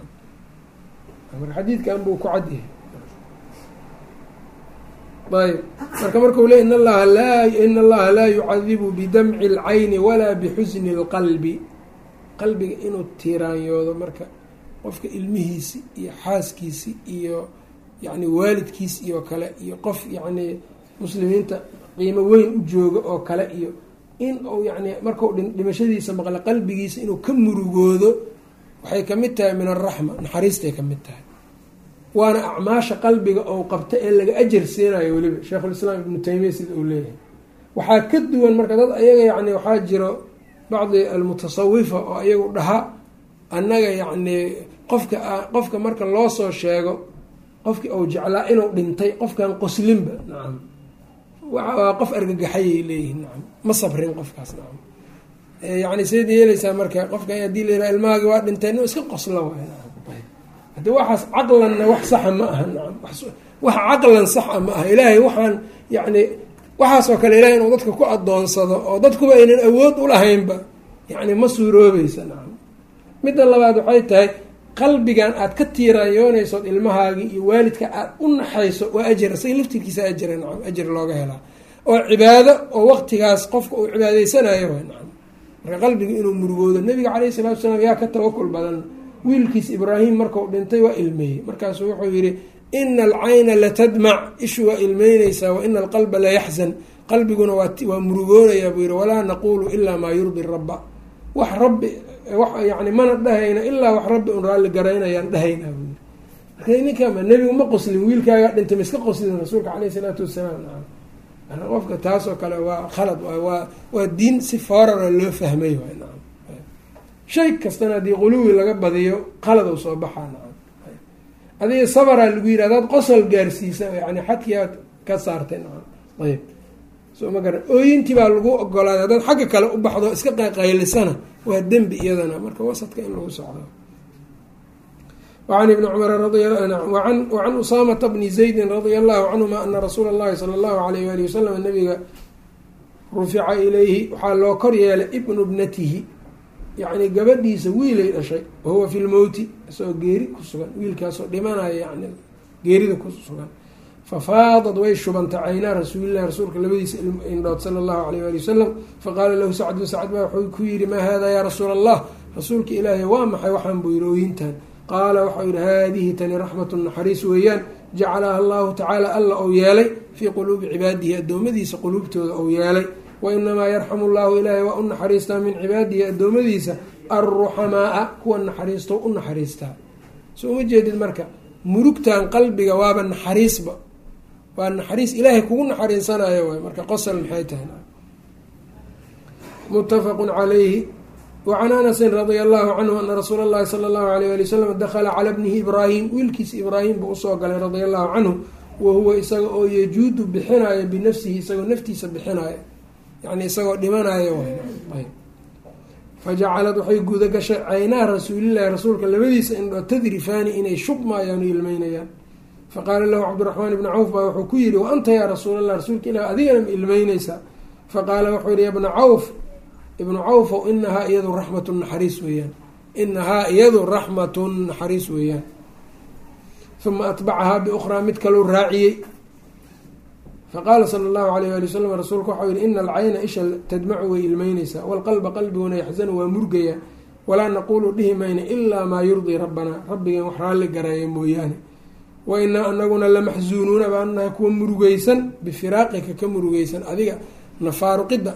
marka xadiidkan buu ku cadyahay. ayb marka markuu le in allaha laa yucadibu bidamci اlcayni walaa bixusni اlqalbi, qalbiga inuu tiiraanyoodo marka qofka ilmihiisi iyo xaaskiisi iyo yani waalidkiis iyo kale iyo qof yani muslimiinta qiimo weyn u jooga oo kale iyo in uu yani markau dhimashadiisa maqla qalbigiisa inuu ka murugoodo waxay kamid tahay min araxma, naxariistay kamid tahay. waana acmaasha qalbiga ou qabta ee laga ajar siinayo. weliba sheikhulislaam ibnu taymiya sida uu leeyahay waxaa ka duwan marka dad ayaga yani waxaa jiro bacdi almutasawifa oo ayagu dhaha annaga yani qofka marka loo soo sheego qofkii ou jeclaa inuu dhintay qofkan qoslinba, nacam waa qof argagaxayay leeyihin, nacam ma sabrin qofkaas, nacam yani seed yeelaysaa marka qofka haddii la yiraha ilmahaagi waa dhintay inuu iska qoslo waay haddi waxaas caqlanna wax saxa ma aha nacam wax caqlan saxa ma aha ilaahay waxaan yani waxaasoo kale ilahay inuu dadka ku adoonsado oo dadkuba aynan awood ulahaynba yani ma suuroobaysa nacam midda labaad waxay tahay qalbigan aad ka tiirayoonaysood ilmahaagii iyo waalidka aad u naxayso waa ajar isaga laftirkiisa ajira nacam ajir looga helaa oo cibaado oo waqtigaas qofka uu cibaadaysanayo way nacam marka qalbiga inuu murugoodo nabiga caleyhi salatu wasalaam yaa ka tawakul badan wiilkiis ibraahim markau dhintay waa ilmeeyey markaasuu wuxuu yihi ina alcayna latadmac ishu waa ilmeyneysaa wa ina alqalba la yaxzan qalbiguna waa murugoonayaa buu yihi walaa naqulu ilaa maa yurdi rabba wax rabbi yani mana dhahayna ilaa wax rabbi un raalli garaynayaan dhahaynaa buu yiri marka ninkama nebigu ma qoslin wiilkaagaa dhintay ma iska qoslin rasuulka caleyhi salaatu wasalaam nacam qofka taasoo kale waa khalad waa diin si foorara loo fahmay waay nacam shay kastana haddii quluwi laga badiyo qalad u soo baxaa nacam adiga sabaraa lagu yidhi adaad qosol gaarsiisa yani xadkii aad ka saartay nacam ayb soo ma garan ooyintii baa lagu ogolaaday haddaad xagga kale u baxdo iska qaylisana waa dembi iyadana marka wasadka in lagu socdo wacan ibni cumar wacan usaamata bni zaydin radia allahu canhuma ana rasuula اllahi sala allahu alayh wali wasalam nabiga rufica ilayhi waxaa loo kor yeelay ibnu bnatihi yacni gabadhiisa wiilay dhashay wahuwa fi lmowti isagoo geeri ku sugan wiilkaasoo dhimanaya yani geerida ku sugan fafaadad way shubantay caynaa rasuulillahi rasuulka labadiisa indhood sala allahu alayh ali wasalam faqaala lahu sacdun sacd baa wuxuu ku yihi maa hada yaa rasuula allah rasuulka ilaahay waa maxay waxaan buu yihi ooyintan qaala waxau yihi haadihi tani raxmatu naxariis weeyaan jacalaha allahu tacaala alla ou yeelay fii quluubi cibaadihi addoommadiisa quluubtooda ou yeelay wainamaa yarxamu llahu ilaahay waa u naxariistaa min cibaadihi addoommadiisa alruxamaaa kuwa naxariisto u naxariistaa soo uma jeedid marka murugtan qalbiga waaba naxariisba waa naxariis ilaahay kugu naxariisanayo waay marka qosol maxay tahay muttafaqun calayhi wacan anasin radia allahu canhu ana rasuula allahi sala allahu alayh ali wasalam dakhala cala bnihi ibraahim wiilkiisa ibraahim buu usoo galay radia allahu canhu wahuwa isaga oo yajuudu bixinayo binafsihi isagoo naftiisa bixinayo yani isagoo dhimanayo fajacalad waxay guda gashay caynaa rasuulillahi rasuulka labadiisa indhoo tadrifaani inay shubmaayaan o ilmeynayaan faqaala lahu cabdiraxmaan ibni cawf baa wuxuu ku yihi wa anta yaa rasuulallah rasuulka ilah adigana ma ilmeyneysaa faqaala wuxuu yihi ibnu cawfow inahaa iyadu raxmatun naxariis weeyaan inahaa iyadu raxmatun naxariis weeyaan uma atbacahaa biukhraa mid kalou raaciyey faqaala sala allahu alayh ali wasalam rasuulka waxau yihi ina alcayna isha tadmacu way ilmeyneysaa waalqalba qalbiguna yaxzanu waa murgaya walaa naquulu dhihi mayna ilaa maa yurdii rabbanaa rabbigeen wax raalli gareeya mooyaane wa inaa anaguna lamaxzuunuuna baan nahay kuwa murugeysan bifiraaqika ka murugeysan adiga nafaaruqidda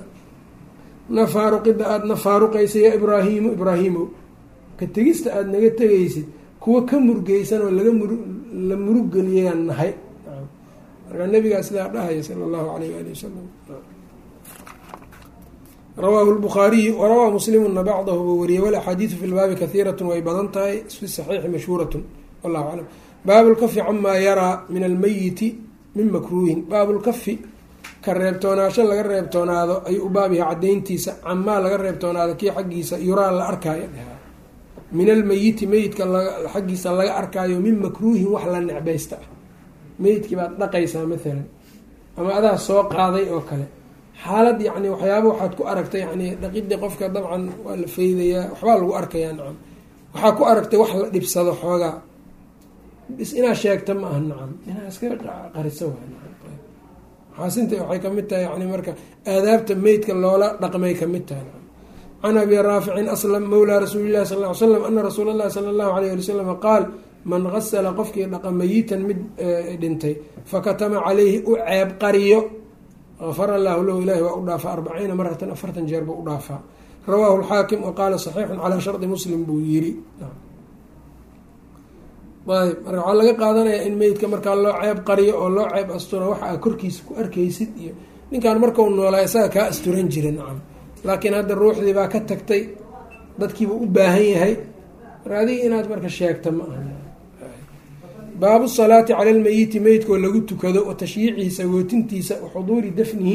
aada nafaaruqaysa ya ibraahiimow ka tegista aada naga tegaysid kuwa ka murugeysan oo la muruggeliyayaan nahay markaa nabigaa sidaa dhahaya sala allahu alayh ali wasalam rawaahu lbukhaariyu warawaa muslimuna bacdahu buu wariyay walaxaadiidu fi lbaabi kahiiratun way badan tahay fi saxiixi mashhuuratun wallahu aclam baabu lkafi camaa yaraa min almeyiti min makruuhin baabulkafi ka reebtoonaasho laga reebtoonaado ayuu u baab yahay cadayntiisa camaa laga reebtoonaado kii xaggiisa yuraa la arkaayo min almeyiti meyidka xaggiisa laga arkaayo min makruuhin wax la necbaysta ah meydkii baad dhaqaysaa maalan ama adaa soo qaaday oo kale xaalad yacni waxyaaba waxaad ku aragtay yani dhaqidii qofka dabcan waa la feydayaa waxbaa lagu arkayaa nacam waxaa ku aragtay wax la dhibsado xoogaa bis inaad sheegta ma aha nacam inaad iska qariso waa nacam xaasinta waxay kamid tahay yani marka aadaabta meydka loola dhaqmay kamid tahay nacam can abi raaficin aslam mawlaa rasuulillahi sal ly slam ana rasuula allahi sala allahu alayh ali wasalam qaal man gasala qofkii dhaqa mayitan mid dhintay fakatama calayhi u ceeb qariyo afara allahu lahu ilahi waa u dhaafaa 40 maratan 40 jeer buu u dhaafaa rawaahu lxaakim wa qaala saxiixun calaa shardi muslim buu yiri ayb marka waxaa laga qaadanayaa in meydka markaa loo ceeb qariyo oo loo ceeb asturo waxa a korkiisa ku arkaysid iyo ninkaan markau noolaa isaga kaa asturan jira nacam laakiin hadda ruuxdii baa ka tagtay dadkiibuu u baahan yahay marka adiga inaad marka sheegta ma aha baabu salaati cala almeyiti meydkoo lagu tukado wa tashyiicihi sagootintiisa wa xuduuri dafnihi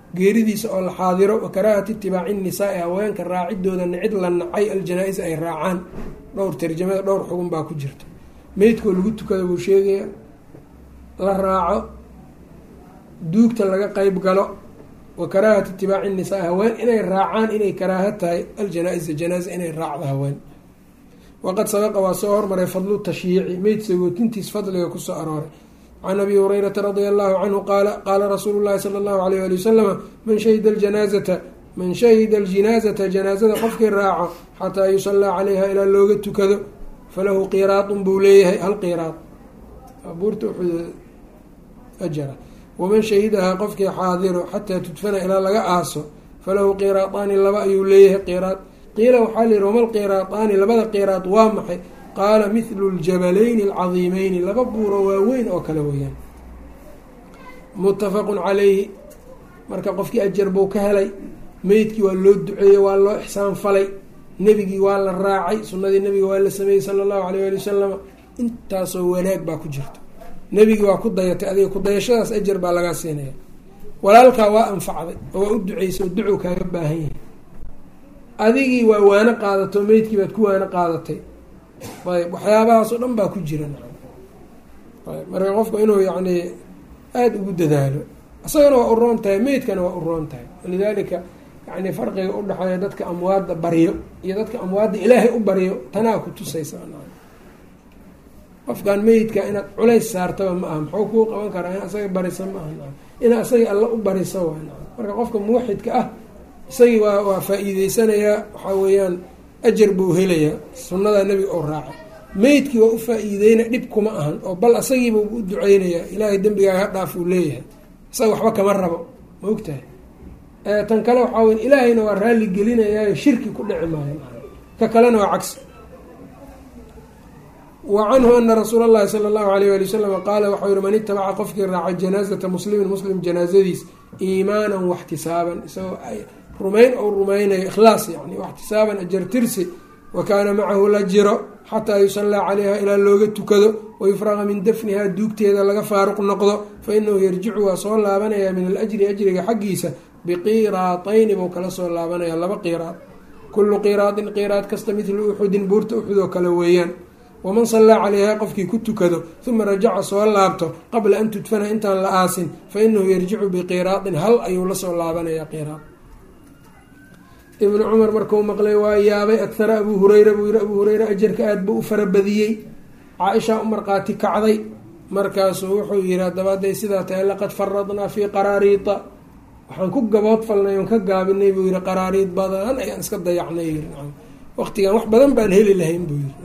geeridiisa oo la xaadiro wa karaahati itibaaci nisaai haweenka raacidoodana cid la nacay aljanaa-is ay raacaan. dhowr tarjamada dhowr xugun baa ku jirta. meydkoo lagu tukada buu sheegaya, la raaco, duugta laga qeyb galo, wa karaahati itibaaci nisaa haween inay raacaan inay karaaha tahay aljanaa-isa janaaza inay raacdo haween. waqad sabaqa waa soo hormaray fadlu tashyiici meyd sagootintiis fadliga kusoo arooray. can abi hurayrata radia allahu canhu qaala qaala rasuulu llahi sala allahu alayh ali wasalama man shahida aljinaazata janaazada qofkii raaco xataa yusallaa calayha ilaa looga tukado falahu qiraadun buu leeyahay hal qiraad buurta ajara. waman shahidahaa qofkii xaadiro xataa tudfana ilaa laga aaso falahu qiraadaani laba ayuu leeyahay qiraad. qiila waxaa la yihi wama lqiraadaani labada qiraad waa maxay? qaala mithlu ljabalayni alcadiimeyni laba buuro waaweyn oo kale weyaan. muttafaqun calayhi. marka qofkii ajar buu ka helay, meydkii waa loo duceeyey, waa loo ixsaan falay, nebigii waa la raacay, sunnadii nebiga waa la sameeyey sala allahu alayh ali wasalama. intaasoo wanaag baa ku jirta. nebigii waa ku dayatay, adiga kudayashadaas ajar baa lagaa siinaya. walaalkaa waa anfacday oo waa u duceysay oo ducow kaaga baahan yahay. adigii waa waano qaadato, meydkii baad ku waano qaadatay. ayb waxyaabahaas oo dhan baa ku jira. ayb marka qofku inuu yacni aada ugu dadaalo, isagana waa u roon tahay, meydkana waa u roon tahay. walidaalika yani farqiga udhexeeya dadka amwaadda baryo iyo dadka amwaadda ilaahay u baryo tanaa ku tusaysa. qofkan meydka inaad culays saartaba ma aha, muxuu kuu qaban karaa in asaga barisa ma aha, inaa isaga alla u barisa waa. marka qofka muwaxidka ah isagii waa faa-iideysanayaa, waxaa weeyaan ajar buu helayaa sunnadaa nebiga oo raacay. meydkii waa u faa-iideyna, dhib kuma ahan oo bal asagiiba u duceynayaa, ilaahay dembigaaga ha dhaaf uu leeyahay, isaga waxba kama rabo, ma ogtahay. tan kale waxaa weya ilaahayna waa raalli gelinayaayo shirki ku dhici maayo. ka kalena waa cagsi. wa canhu ana rasuula allahi sala allahu alayh ali wasalam qaala waxau yihi man itabaca qofkii raaca janaazata muslimin muslim janaazadiis iimaanan waxtisaaban isagoo rumayn ou rumaynayo ikhlaas yani waxtisaaban ajartirsi wa kaana macahu la jiro xataa yusallaa calayha ilaa looga tukado wayufraqa min dafnihaa duugteeda laga faaruq noqdo fa inahu yarjicu waa soo laabanayaa min alajri ajriga xaggiisa biqiraatayni buu kala soo laabanayaa 2 qiraad. kullu qiraadin qiraad kasta midlu uxudin buurta uxud oo kale weeyaan. waman sallaa calayhaa qofkii ku tukado uma rajaca soo laabto qabla an tudfana intaan la aasin fa inahu yarjicu biqiraadin hal ayuu la soo laabanayaa qiraad. ibnu cumar markuu maqlay waa yaabay. akhara abuu hureyra buu yihi, abuu hureyra ajarka aada buu u farabadiyey. caaisha u marqaati kacday, markaasuu wuxuu yihi haddaba hadday sidaa tahay laqad faradnaa fii qaraariida, waxaan ku gabood falnay oon ka gaabinay buu yihi qaraariid badan ayaan iska dayacnay yii waqtigan wax badan baan heli lahayn buu yihi.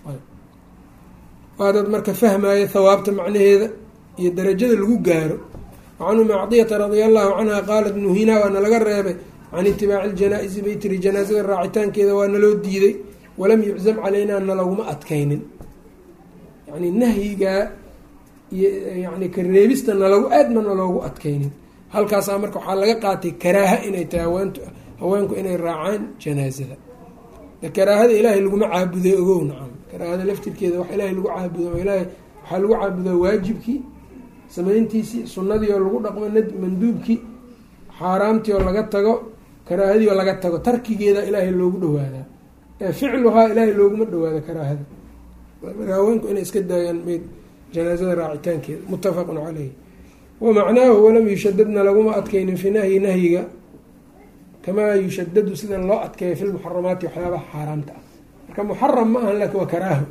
waa dad marka fahmaya hawaabta macnaheeda iyo darajada lagu gaaro. wacan umi cadiyata radia allahu canha qaalat nuhinaa waana laga reebay can itibaaci ljanaa-isi bay tiri janaasada raacitaankeeda waa naloo diiday, walam yuczam calaynaa nalaguma adkaynin. yani nahyigaa iyo yani ka reebista nalagu aadma naloogu adkaynin. halkaasaa marka waxaa laga qaatay karaaha inay tahay haweenku inay raacaan janaasada. karaahada ilaahay laguma caabuday ogow nacam, karaahada laftirkeeda wax ilaahay lagu caabudo ilaahay waxaa lagu caabudaa waajibkii samayntiisii, sunnadii oo lagu dhaqmo, manduubkii, xaaraamtii oo laga tago, karaahadii oo laga tago, tarkigeeda ilaahay loogu dhawaadaa. ficluhaa ilaahay looguma dhawaada karaahada. haweenku inay iska daayaan meyd janaasada raacitaankeeda. muttafaqun caleyh. wamacnaahu walam yushadadna laguma adkaynin fi nahyi nahyiga kamaa yushadadu sida loo adkeeya fi lmuxaramaati waxyaabaha xaaraamta ah. marka muxaram ma ahan laakin waa karaaho.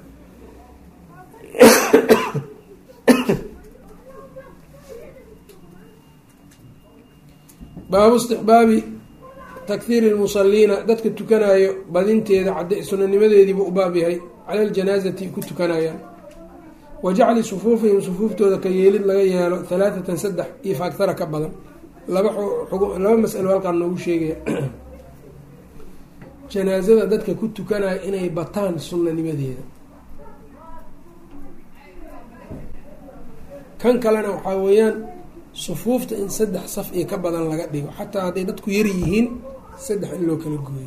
baabu istixbaabi takhiiri lmusaliina dadka tukanayo badinteeda sunanimadeediibuu u baab yahay cala ljanaazati ku tukanayaan. wa jacli sufuufihim sufuuftooda ka yeelid laga yeelo 3 iyo faaktara ka badan. laba masalo halkaan noogu sheegaya. janaazada dadka ku tukanaya inay bataan sunanimadeeda. kan kalena waxaa weeyaan sufuufta in 3 saf iyo ka badan laga dhigo, xataa hadday dadku yar yihiin 3 in loo kala gooyo.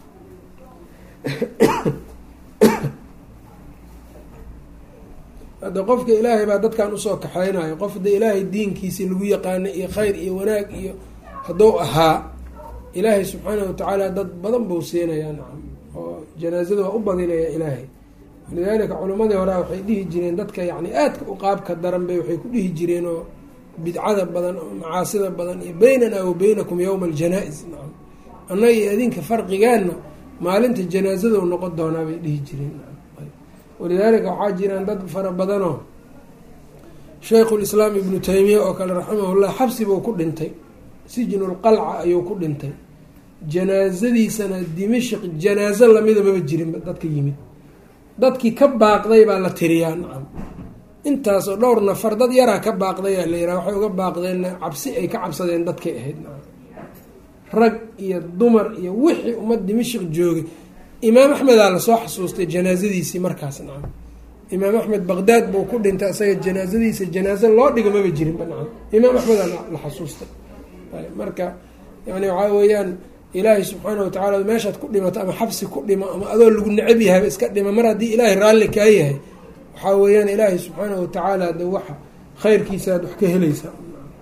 hadda qofka ilaahay baa dadkan usoo kaxeynayo, qof da ilaahay diinkiisii lagu yaqaano iyo khayr iyo wanaag iyo hadduu ahaa ilaahay subxaanahu watacaala dad badan buu siinayaa nacam oo janaazada waa u badinaya ilaahay. walidaalika culimmadii horea waxay dhihi jireen dadka yacni aadka u qaabka daran bay waxay ku dhihi jireen oo bidcada badan oo macaasida badan iyo baynanaa wa baynakum yowma aljanaa-is nacam annaga iyo adinka farqigaana maalinta janaazada u noqon doonaa bay dhihi jireen. walidaalika waxaa jiraan dad fara badanoo shaykhulislaam ibnu taymiya oo kale raximahullah xabsibuu ku dhintay, sijnulqalca ayuu ku dhintay, janaazadiisana dimashq janaazo lamida maba jirinba dadka yimid, dadkii ka baaqday baa la tiriyaa nacam intaasoo dhowr nafar dad yaraa ka baaqdayaa la yihaha waxay uga baaqdeen cabsi ay ka cabsadeen dadkay ahayd nacam rag iyo dumar iyo wixii ummad dimashq joogay. imaam axmedaa lasoo xasuustay janaazadiisii markaas nacam imaam axmed baqdaad buu ku dhintay isaga janaazadiisa janaazo loo dhiga maba jirinba nacam imaam axmedaa la xasuustay. marka yani waxaa weeyaan ilaahay subxaana watacaala meeshaad ku dhimato ama xabsi ku dhimo ama adoo lagu necab yahayba iska dhima mar haddii ilaahay raalli kaa yahay waxaa weeyaan ilaahay subxaana watacaala de waxa khayrkiisa aad wax ka helaysaa.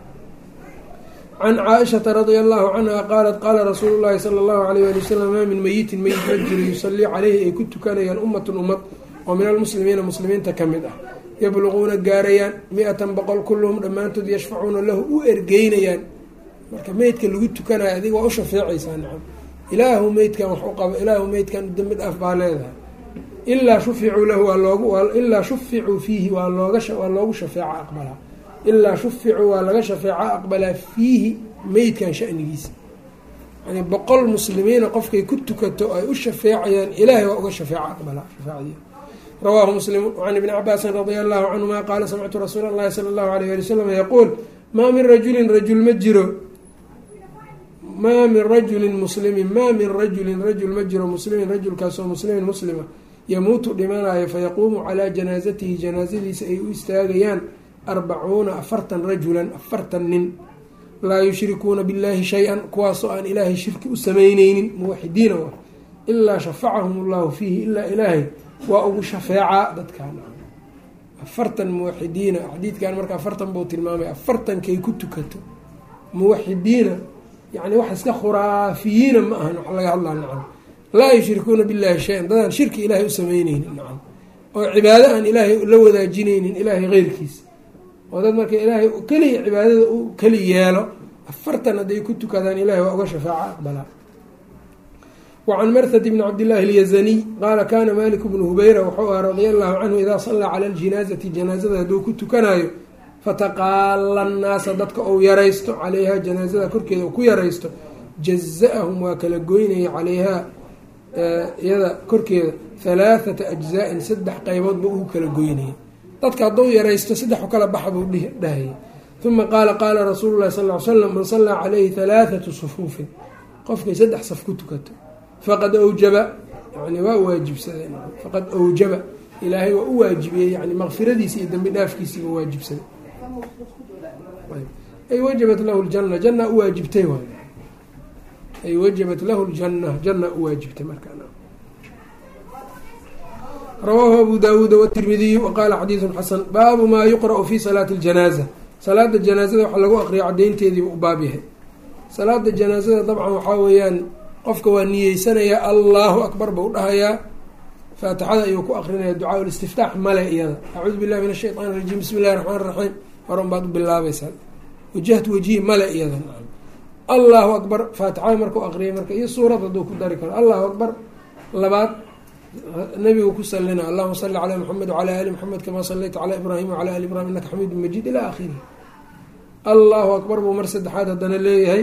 can caaishata radia allahu canha qaalat qaala rasuulu llahi sala allahu alayh ali wasalam maa min meyitin meyit ma jiro yusallii caleyhi ay ku tukanayaan ummatun ummad oo min almuslimiina muslimiinta ka mid ah yabluquuna gaarayaan 100 kulluhum dhammaantood yashfacuuna lahu u ergeynayaan. marka meydka lagu tukanayo adiga waa u shafeecaysaa nacam ilaahu meydkan wax u qabo ilaahu meydkan dembi dhaaf baa leedahay ilaa shuficuu lahu ilaa shuficuu fiihi waa loogu shafeeca aqbalaa ilaa shuficuu waa laga shafeeca aqbalaa fiihi meydkan shanigiisa yani 100 muslimiina qofkay ku tukato ay u shafeecayaan ilaahay waa uga shafeeca aqbalaa shafeecadii. rawaahu muslim can ibni cabaasin radia allahu canhuma qaala samictu rasuula allahi sala allahu alayh ali wasalam yaquul maa min rajulin rajul ma jiro maa min rajulin muslimin maa min rajulin rajul ma jiro muslimin rajulkaasoo muslimin muslima yamuutu dhimanayo fayaquumu calaa janaazatihi janaazadiisa ay u istaagayaan 40 rajulan 40 nin laa yushrikuuna billahi shay-an kuwaasoo aan ilaahay shirki u samayneynin muwaxidiina wa ilaa shafacahum allahu fiihi ilaa ilaahay waa ugu shafeecaa dadkaan 40 muwaxidiina xadiidkan marka 40 buu tilmaamay 40kay ku tukato muwaxidiina yani wax iska khuraafiyiina ma ahan wax laga hadlaa nacam laa yushrikuuna billahi shay-an dadaan shirki ilaahay u samayneynin nacam oo cibaado aan ilaahay la wadaajineynin ilaahay keyrkiisa oo dad marka ilaahay keliya cibaadada u keli yeelo 40 hadday ku tukadaan ilahay waa uga shafaaca aqbalaa. wacan marhad bni cabdillaahi alyazaniy qaala kaana malik bnu hubayra wuxuu aha radia allahu canhu idaa sallaa cala aljinaazati janaazada hadduu ku tukanayo fataqaala annaasa dadka ou yaraysto calayhaa janaazada korkeeda u ku yaraysto jaza-ahum waa kala goynaya calayhaa iyada korkeeda 3 ajzaa-in 3 qayboodba uu kala goynaya dadka hadduu yaraysto 3 u kala baxa buu dhahaya. uma qaala rasuulu llahi sal ly slam man sallaa calayhi 3 sufuufin qofkay 3 saf ku tukato faqad awjaba yani waa waajibsaday faqad awjaba ilaahay waa u waajibiyey yani maqfiradiisi iyo dambi dhaafkiisiiba waajibsaday ay wajabat lahu ljana janna u waajibtay waay ay wajabat lahu ljana janna u waajibtay markaa. rawaahu abu daawuud wtirmidiyu waqaala xadiidu xasan. baabu maa yuqra'u fi salaati اljanaaza salaada janaazada waxa lagu aqriya cadeynteediiba u baab yahay. salaada janaazada dabcan waxaa weeyaan qofka waa niyeysanayaa allahu akbar bau dhahayaa faatixada ayuu ku aqrinaya ducaa listiftaax male iyada acuudu billahi min ashayطaan rajiim bismi illahi raxmaan raxiim horan baad u bilaabaysaa wajahtu wajhi male iyada allahu akbar faatixada markau aqriyay marka iyo suurad hadduu ku dari karo allahu akbar labaad nabigu ku salina allahuma salli calaa muxamed wacalaa ali muxamed kamaa sallayta calaa ibraahim wacalaa ali ibrahim innaka xamiidun majiid ilaa aakhirihi. allahu akbar buu mar saddexaad haddana leeyahay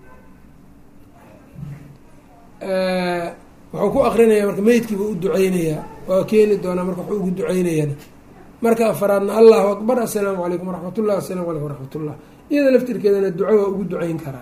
wuxuu ku aqrinayaa marka meydkiiba u duceynayaa waa keeni doonaa marka waxuu ugu duceynayana marka afaraadna allahu akbar assalaamu calaykum waraxmatullah assalaamu calaykum waraxmatullah iyada laftirkeedana duco waa ugu duceyn karaa.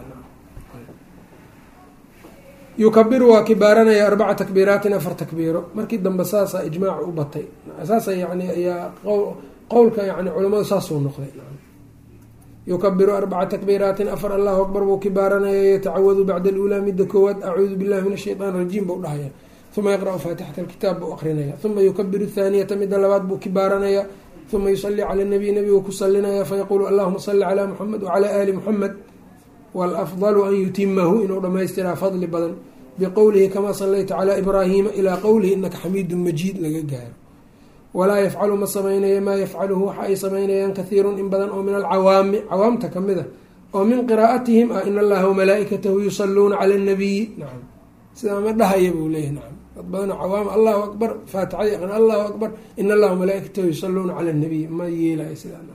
yukabiru waa kibaaranaya 4 takbiiraatin 4 takbiiro markii dambe saasaa ijmaac u batay saasa yani ayaa qowlka yani culamadu saasuu noqday. yukabiru 4 takbiiraatin 4 allahu akbar buu kibaaranaya yatacawadu bacda aluulaa midda koowaad acuudu billahi min ashayطaan rajiim buu dhahaya uma yaqra'u faatixata alkitaab buu aqrinaya uma yukabiru thaaniyata midda labaad buu kibaaranaya uma yusalii cala nabiy nabigu ku salinaya fayaquulu allahuma salli calaa muxamed wacalaa ali muxamed waalafdalu an yutimahu inuu dhamaystiraa fadli badan biqowlihi kamaa sallayta calaa ibraahiima ilaa qowlihi inaka xamiidun majiid laga gaaro. walaa yafcalu ma samaynayo maa yafcaluhu waxa ay samaynayaan kahiirun in badan oo min alcawaami cawaamta ka mid a oo min qiraa'atihim ah in allaha wamalaa'ikatahu yusalluuna cala annabiyi. nacam sidaa ma dhahaya buu leeyahy. nacam dad badan cawaam allahu akbar faatixada yaqaan allahu akbar in allaha wamalaa'ikatahu yusalluuna cala annabiy ma yeelayo sidaa.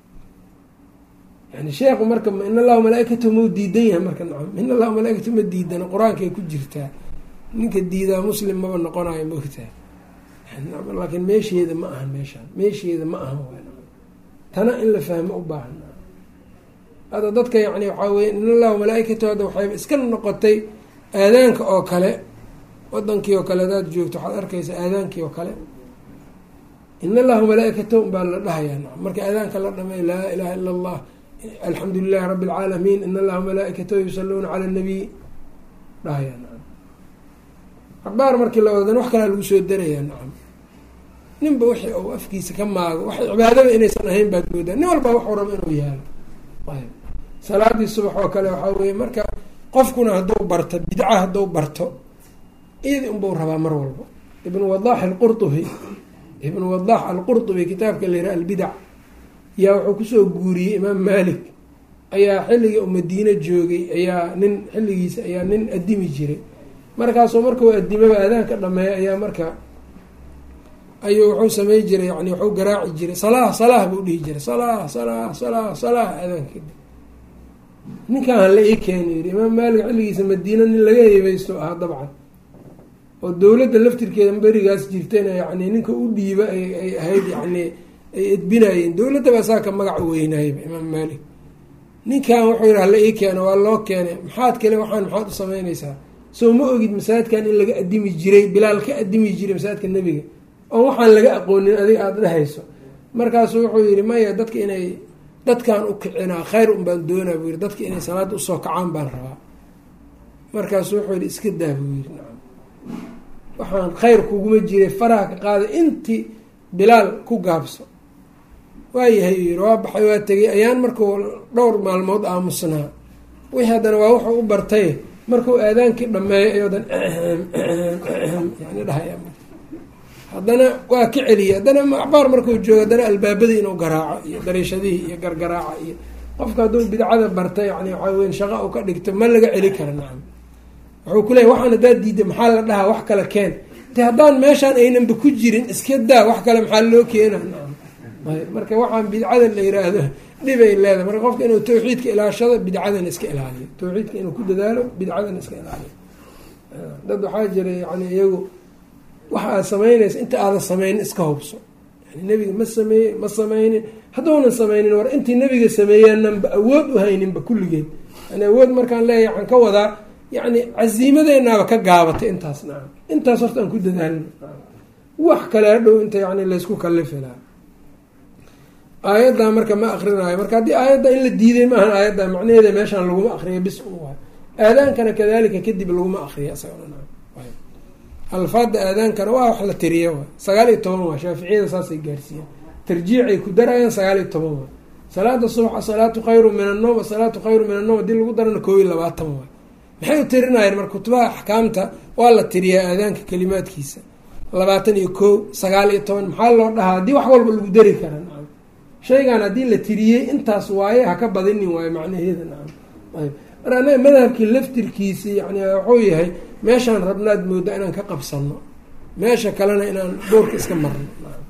yani sheekhu marka in allahu malaaikatahu mau diidan yahay marka. nacam in allahu malaaikatahu ma diidana qur-aankay ku jirtaa, ninka diidaa muslim maba noqonayo maogtaa. laakiin meesheeda ma ahan meesheeda ma ahan tana in la fahmo u baahan. hadda dadka yani waxaa weye in allahu malaaikatahu hadda waxayba iska noqotay aadaanka oo kale, wadankii oo kale hadaad joogto waxaad arkaysaa aadaankii oo kale in allahu malaaikatahu baa la dhahayaa. nacam marka aadaanka la dhamay laa ilaha ila allah alxamdu lilahi rabi اlcaalamiin in allaha malaaikatahu yusaluuna cala nabiy dhahayaa. nacam cabaar markii la wadadan wax kalaa lagu soo darayaa. nacam ninba wixii uu afkiisa ka maago waxay cibaadada inaysan ahayn baad moodaa, nin walbaa waxuu rabo inuu yaalo. ayb salaadii subax oo kale waxaa weye marka qofkuna hadduu barto bidca hadduu barto iyadi unbau rabaa mar walba. ibnu wadax alqurطubi kitaabka la yiraha albidac yaa wuxuu kusoo guuriyey imaam malik ayaa xilligii u madiine joogay ayaa xilligiisa ayaa nin adimi jiray. markaasoo markau adimaba aadaanka dhameeya ayaa marka ayuu wuxuu samey jiray yani wuxuu garaaci jiray salaah buu dhihi jiray salaah aadaanka. ninkan hala ii keena yidhi imaam maalik xilligiisa madiina nin laga heebeysto ahaa dabcan, oo dowladda laftirkeeda berigaas jirtayna yani ninka u dhiiba ay ahayd yani ay edbinayeen, dowladdaba saa ka magac weynayba imaam maalik. ninkan wuxuu yihi hala ii keeno, waa loo keenay. maxaad u samaynaysaa? soo ma ogid masaajidkan in laga adimi jiray, bilaal ka adimi jiray masaajidka nebiga oo waxaan laga aqoonin adiga aada dhahayso. markaasu wuxuu yihi maya dadkan u kicinaa khayr un baan doonaa buu yihi, dadka inay salaada usoo kacaan baan rabaa. markaasu wuxuu yihi iska daa buu yihi nacam waxaan khayr kuguma jiray faraha ka qaada intii bilaal ku gaabso. waayahay yii waa baxay waa tegay ayaan markuu dhowr maalmood aamusnaa wixii haddana waa wuxuu u bartay markuu aadaankii dhameeyo ayoodan yani dhahaya haddana waa ka celiyay. haddana acbaar markuu joogo haddana albaabadii inuu garaaco iyo dariishadihii iyo gargaraaca iyo qofka hadduu bidcada barta yani waxaa weyn shaqa u ka dhigto ma laga celi kara. nacam wuxuu ku leeyay waxaan haddaad diida maxaa la dhahaa wax kale keen te haddaan meeshaan aynanba ku jirin iska daa wax kale maxaa loo keena. nacam marka waxaan bidcada la yiraahdo dhibay leedahay. marka qofka inuu tawxiidka ilaashado bidcadana iska ilaaliyo, tawxiidka inuu ku dadaalo bidcadana iska ilaaliyo. dad waxaa jira yani iyagu waxa aad samaynaysa inta aadan sameynin iska hubso. yani nebiga ma sameynin hadduunan sameynin war intii nebiga sameeyaananba awood u hayninba kulligeed. yani awood markaan leeyahay waxaan ka wadaa yani casiimadeenaaba ka gaabatay intaas. nacam intaas horta aan ku dadaalno, wax kale hadhow inta yani laysku kalifi lahaa. aayaddaa marka ma akrinaayo. marka haddii aayadda in la diiday maahan aayadda macnaheeda meeshaan laguma akriyo bis u waay. aadaankana kadalika kadib laguma akriyo isagana. alfaada aadaankana waa wax la tiriya waay 19 waa shaaficiyada saasay gaarsiiyeen, tarjiicay ku darayaan 19 waa. salaada subax salaatu khayru min an-nawm salaatu khayru min an-nawm hadii lagu darana 22 waay. maxay u tirinayeen marka kutubaha axkaamta waa la tiriyaa aadaanka kalimaadkiisa 21 19 maxaa loo dhahaa haddii wax walba lagu dari kara. nacam shaygan haddii la tiriyey intaas waaye haka badinin waayo macnaheeda. nacam ayb mar anaga madhabkii laftirkiisii yani wuxuu yahay meeshaan rabnaad mooda inaan ka qabsano, meesha kalena inaan doorka iska marno.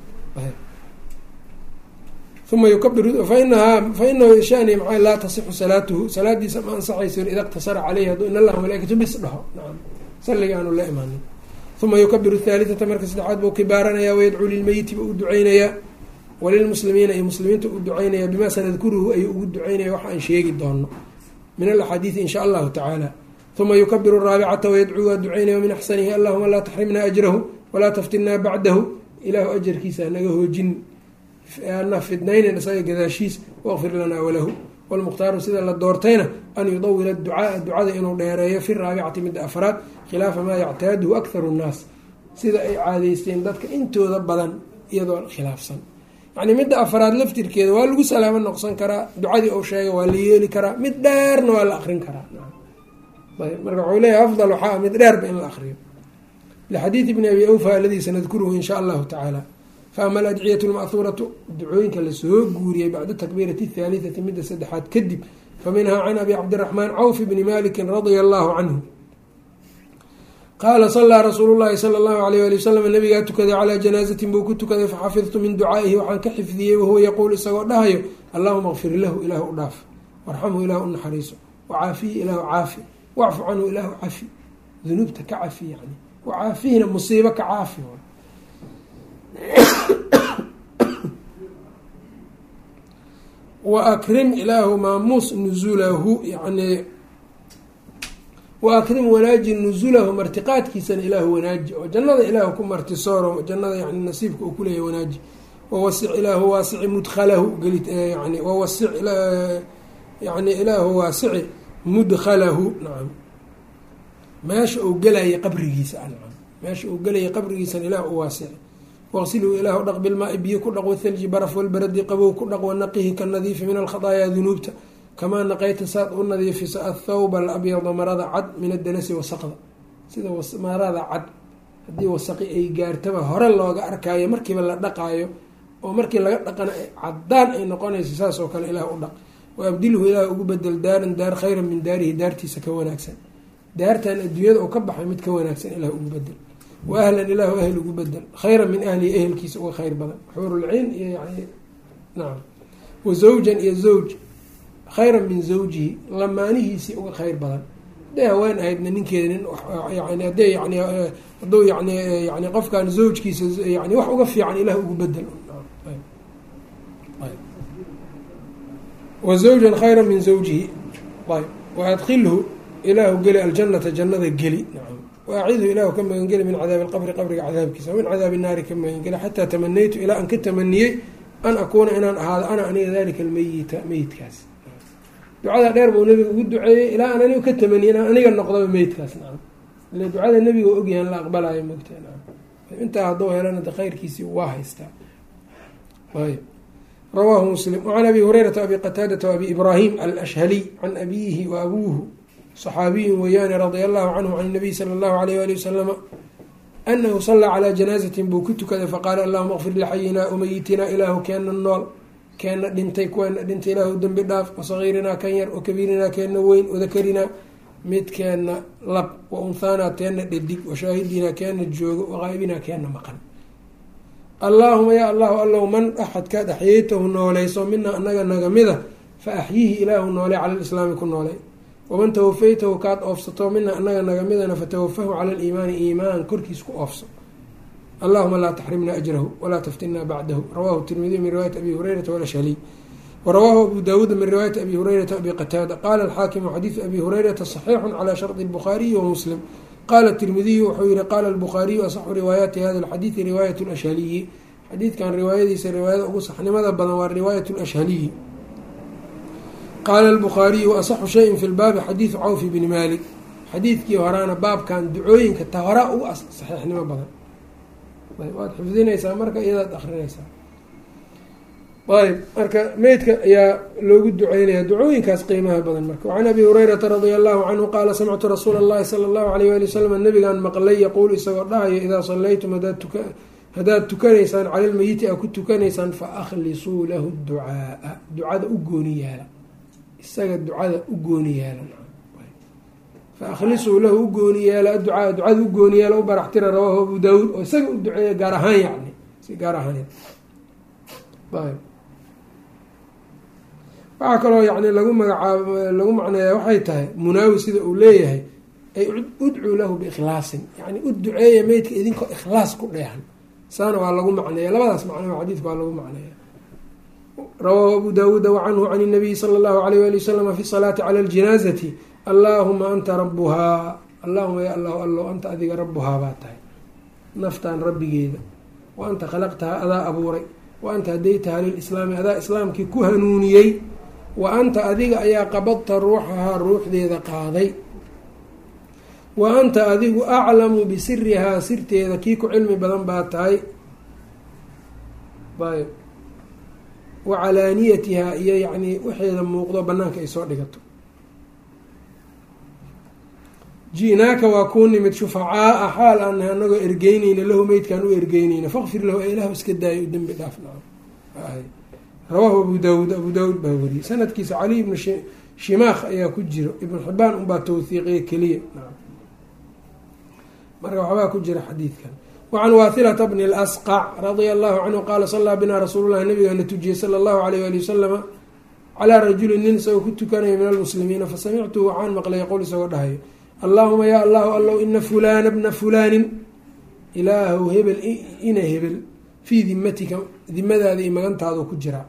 uma yukabiru fainahu shani maa laa tasixu salaatuhu salaadiisa ma ansaxayso ida iqtasara caleyhi hadduu in allaha malaaikatu bis dhaho. nacam salliga aanu la imaanin. uma yukabiru thaalitata marka saddexaad buu kibaaranayaa wayadcuu lilmeyiti buu u duceynayaa walilmuslimiina iyo muslimiinta u duceynaya bimaa sanadkuruhu ayuu ugu duceynaya waxa aan sheegi doono min alaxaadiidi in sha allahu tacaala. uma yukabiru raabicata wayadcuu waa duceynaya min axsanihi allahuma laa taxrimna ajrahu walaa taftinaa bacdahu ilaahu ajarkiisa naga hoojin ana fidnaynin isaga gadaashiis waqfir lanaa walahu. walmukhtaaru sida la doortayna an yudawila ducaaa ducada inuu dheereeyo fi raabicati midda afraad khilaafa maa yactaaduhu akharu nnaas sida ay caadeysteen dadka intooda badan iyadoo khilaafsan. yani midda afraad laftirkeeda waa lagu salaamo noqsan karaa, ducadii ou sheegay waa la yeeli karaa, mid dheerna waa la akrin karaa. ayb marka wuxuu leeyahay afdal waxaa mid dheerba in la akriyo lixadiidi bni abi awfa aladii sanadkuruhu in shaa allahu tacaala. faama aladciyatu lma'huuratu ducooyinka lasoo guuriyey bacda takbiirati athaalithati midda saddexaad kadib, faminhaa can abi cabdiraxmaan cawf bni malikin radia allahu canhu qaala salaa rasuulu llahi sala allahu alayh ali wasalam, nabigaa tukaday calaa janaazatin buu ku tukaday, faxafidtu min ducaa'ihi waxaan ka xifdiyey wahuwa yaquul isagoo dhahayo allahuma kfir lahu ilaahu u dhaaf, warxamhu ilaahu u naxariiso, wacaafihi ilaahu caafi, wacfu canhu ilaahu cafi, dunuubta ka cafi yani, wacaafihina musiibo ka caafi. wa akrim ilaahu maamuus nuzulahu yani wa akrim wanaaji nuzulahu martiqaadkiisana ilaahu wanaaji, oo jannada ilaahu ku martisooro, jannada yani nasiibka uu kuleeyahay wanaaji. wawasic ilaahu waasici mudkhalahu yani wawasic yani ilaahu waasici mudkhalahu, nacam meesha uu gelaya qabrigiisa, nacam meesha uu gelaya qabrigiisana ilaah u waasici. waqsiluu ilaahu dhaq bilmaai biyo ku dhaq, wathalji baraf walbaradi qabow ku dhaq, wanaqihi ka nadiifi min alkhadaayaa dunuubta, kamaa naqayta saad u nadiifisa athawba alabyada marada cad min adanasi wasaqda, sida marada cad haddii wasaqi ay gaartaba hore looga arkaayo markiiba la dhaqaayo, oo markii laga dhaqana cadaan ay noqonayso, saas oo kale ilaah u dhaq. waabdilhu ilaah ugu bedel daaran daar khayran min daarihi daartiisa ka wanaagsan, daartan adduunyada oo ka baxay mid ka wanaagsan ilaah ugu bedel. wa ahlan ilaahu ahl ugu bedel khayran min ahlihi ehelkiisa uga khayr badan, xuurulciin iyo yani nacam. wa zawjan iyo zawj khayran min zawjihi lamaanihiisii uga khayr badan, hadday haween ahaydna ninkeeda nin yani hadday yani hadduu yani qofkan zawjkiisa yani wax uga fiican ilaah ugu bedel. wa zawjan khayran min zawjihi ayb. waadkilhu ilaahu geli aljanata jannada geli, nacam. waacidhu ilaahu ka magangeli min cadaabi alqabri qabriga cadaabkiisa, min cadaabi naari ka magangeli, xataa tamanaytu ilaa aan ka tamaniyey an akuuna inaan ahaado ana aniga dalika almeyita meyidkaas. ducada dheer buu nabiga ugu duceeyey ilaa aan aniga ka tamaniyey inaan aniga noqdaba meyidkaas, nacam. ile ducada nabiga ogyahan la aqbalayo mogta, nacam. intaa hadduu helana de khayrkiisii waa haystaa. ayb rawaahu muslim. wacan abi hurayrata abi qataadata waabi ibraahim alashhaliy can abiyihi wa abuuhu صxaabiyu weyaane radia allahu canhu can nabiy sala allahu alayh ali wasalama anahu salaa calaa janaazatin buu ku tukaday, faqaala allahuma kfir lixayinaa umayitinaa ilaahu keena nool, keena dhintay, kuweena dhintay ilaahu dembi dhaaf, wasagiirinaa kan yar, wakabiirinaa keena weyn, wadakarinaa midkeena lab, wa unhaanaa teena dhadig, washaahidinaa keena joogo, waqaa'ibinaa keena maqan. allaahuma yaa allahu allow man axadkaad axyeytahu nooleyso mina anaga nagamida, fa axyihi ilaahu nooley cala lislaami ku nooley, waman tawafaytahu kaad oofsato mina anaga nagamidana fatawafahu cala aliimaani iimaan korkiis ku oofso. allahuma laa taxrimna ajrahu walaa taftinna bacdahu. rawahu tirmidiy min riwaayati abi hurayrata walashhaliy, warawaahu abu daawuuda min riwaayati abi hurayrata abi qataada. qaala alxaakimu xadiidu abi hurayrata saxiixun calaa shardi albukhaariyi wa muslim. qaala tirmidiyu wuxuu yihi qaala albukhaariyu asaxu riwaayaati hada alxadiidi riwaayat lashhaliyi, xadiidkan riwaayadiisa riwaayada ugu saxnimada badan waa riwaayat lashhaliyi. qaala albukhaariyu asaxu shayin fi lbaabi xadiidu cawfi bni malik, xadiidkii horaana baabkan ducooyinka ta horaa ugu saxiixnimo badan. waad xifdinaysaa marka iyadaad akrinaysaa. ayb marka meydka ayaa loogu duceynaya ducooyinkaas qiimaha badan. marka wacan abi hurayrata radia allahu canhu qaala samictu rasuula allahi sala allahu alayh ali wasalam nabigaan maqlay yaquul isagoo dhahayo idaa sallaytum haddaad tukanaysaan cala lmeyiti a ku tukanaysaan fa akhlisuu lahu ducaaa, ducada u gooni yaala, isaga ducada u gooni yeelan, fa akhlisuu lahu u gooni yeela adducaa, ducada u gooni yeela u baraxtira. rawaahu abu daawuud oo isaga u duceeya gaar ahaan yani si gaar ahaaneed. waxaa kaloo yani lagu magacaab lagu macneeya waxay tahay munaawi sida uu leeyahay ay udcuu lahu biikhlaasin, yani u duceeya meydka idinkoo ikhlaas ku dheehan, saana waa lagu macneeya. labadaas macno xadiidka waa lagu macneeya. rawaahu abu daawuuda wacanhu can nabiyi sala allahu alayh ali wasalama fi salaati cala aljinaazati allaahuma anta rabuhaa, allahuma ya allahu allow anta adiga rabuhaa baa tahay, naftaan rabbigeeda, wa anta khalaqtahaa adaa abuuray, wa anta hadaytahaa lilislaami adaa islaamkii ku hanuuniyey, wa anta adiga ayaa qabadta ruuxahaa ruuxdeeda qaaday, wa anta adigu aclamu bisirihaa sirteeda kii ku cilmi badan baa tahay. ayb wa calaaniyatihaa iyo yacni waxeeda muuqdo banaanka ay soo dhigato. ji'naaka waa kuu nimid shufacaa xaal aan anagoo ergeyneyna lahu meydkaan u ergeyneyna faqfir lahu ilahu iska daayo u dembi dhaaf. rawaahu abu daawuud baa wariyey. sanadkiisa cali ibnu shimaakh ayaa ku jiro, ibnu xibaan unbaa tawhiiqiye keliya, marka waxbaa ku jira xadiidkan. wacan waathilata bni اlasqac radia allahu canhu qaala salaa binaa rasuulu llahi nabigaana tujiyey sala allahu alayh ali wasalama calaa rajulin nin isagoo ku tukanayo min almuslimiina fasamictuhu waxaan maqlay qol isagoo dhahayo allaahuma yaa allahu allow ina fulana bna fulaanin ilaahu hebel ina hebel fii dimatika dimadaada iyo magantaadu ku jiraa,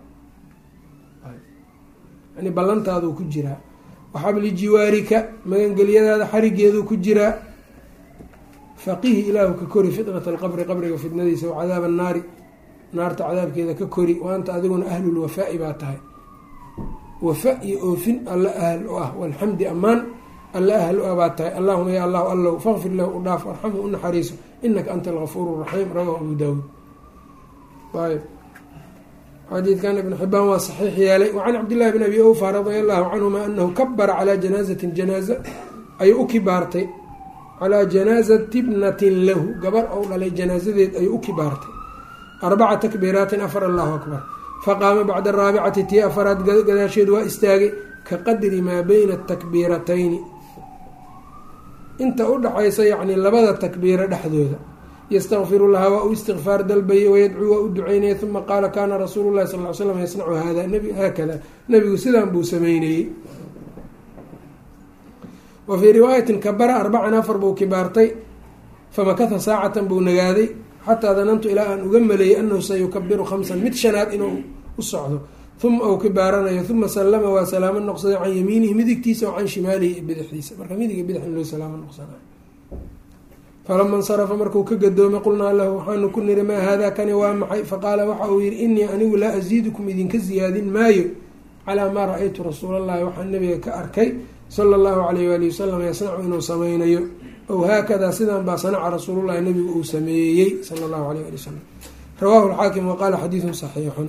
yani ballantaaduu ku jiraa, waxabli jiwaarika magangelyadaada xarigeeduu ku jiraa, faqihi ilaahu ka kori fitnat alqabri qabriga fitnadiisa, wa cadaaba annaari naarta cadaabkeeda ka kori, wa anta adiguna ahlulwafaa'i baa tahay, wafa iyo oofin alla ahl u ah, walxamdi ammaan alla ahl u ah baa tahay. allahuma ya allahu allow faqfir lahu u dhaaf warxamhu u naxariiso inaka anta algafuur raxiim. rawaahu abu daawuud. ayb xadiidkan ibn xibaan waa saxiix yeelay. wacan cabdillahi bn abi awfa radia allahu canhuma anahu kabara calaa janaazatin janaaza ayuu u kibaartay, calaa janaazati bnatin lahu gabar ou dhalay janaazadeed ayuu u kibaartay, 4 takbiiraatin 4 allahu akbar, faqaama bacda araabicati tii afaraad gadaasheed waa istaagay, ka qadri maa bayna atakbiiratayni inta u dhaxaysa yacni labada takbiiro dhexdooda, yastakfiru lahaa waa u istikfaar dalbayay, wayadcuu waa u duceynayay, uma qaala kaana rasuulu llahi sal ly slam yasnacu haakada nabigu sidaan buu sameynayey. wa fii riwaayatin kabara 4 buu kibaartay, famakatha saacatan buu nagaaday, xataa danantu ilaa aan uga maleeyey anahu sayukabiru 5 mid shanaad inuu u socdo, uma ou kibaaranayo, uma sallama waa salaamo noqsaday can yamiinihi midigtiisa, wa can shimaalihi bidixdiisa, marka midiga bidix in loo salaamo noqsanayo. falama insarafa markuu ka gadoomay qulnaa lahu waxaanu ku niri maa haadaa kani waa maxay, faqaala waxa uu yihi inii anigu laa asiidukum idinka ziyaadin maayo calaa maa ra-aytu rasuulallahi waxaan nabiga ka arkay sala allahu alayh waali wasalam yasnacu inuu sameynayo, ow haakadaa sidaan baa sanaca rasuulullahi nabigu uu sameeyey sala allahu alayh ali wasalam. rawaahu alxaakim waqaala xadiidun saxiixun.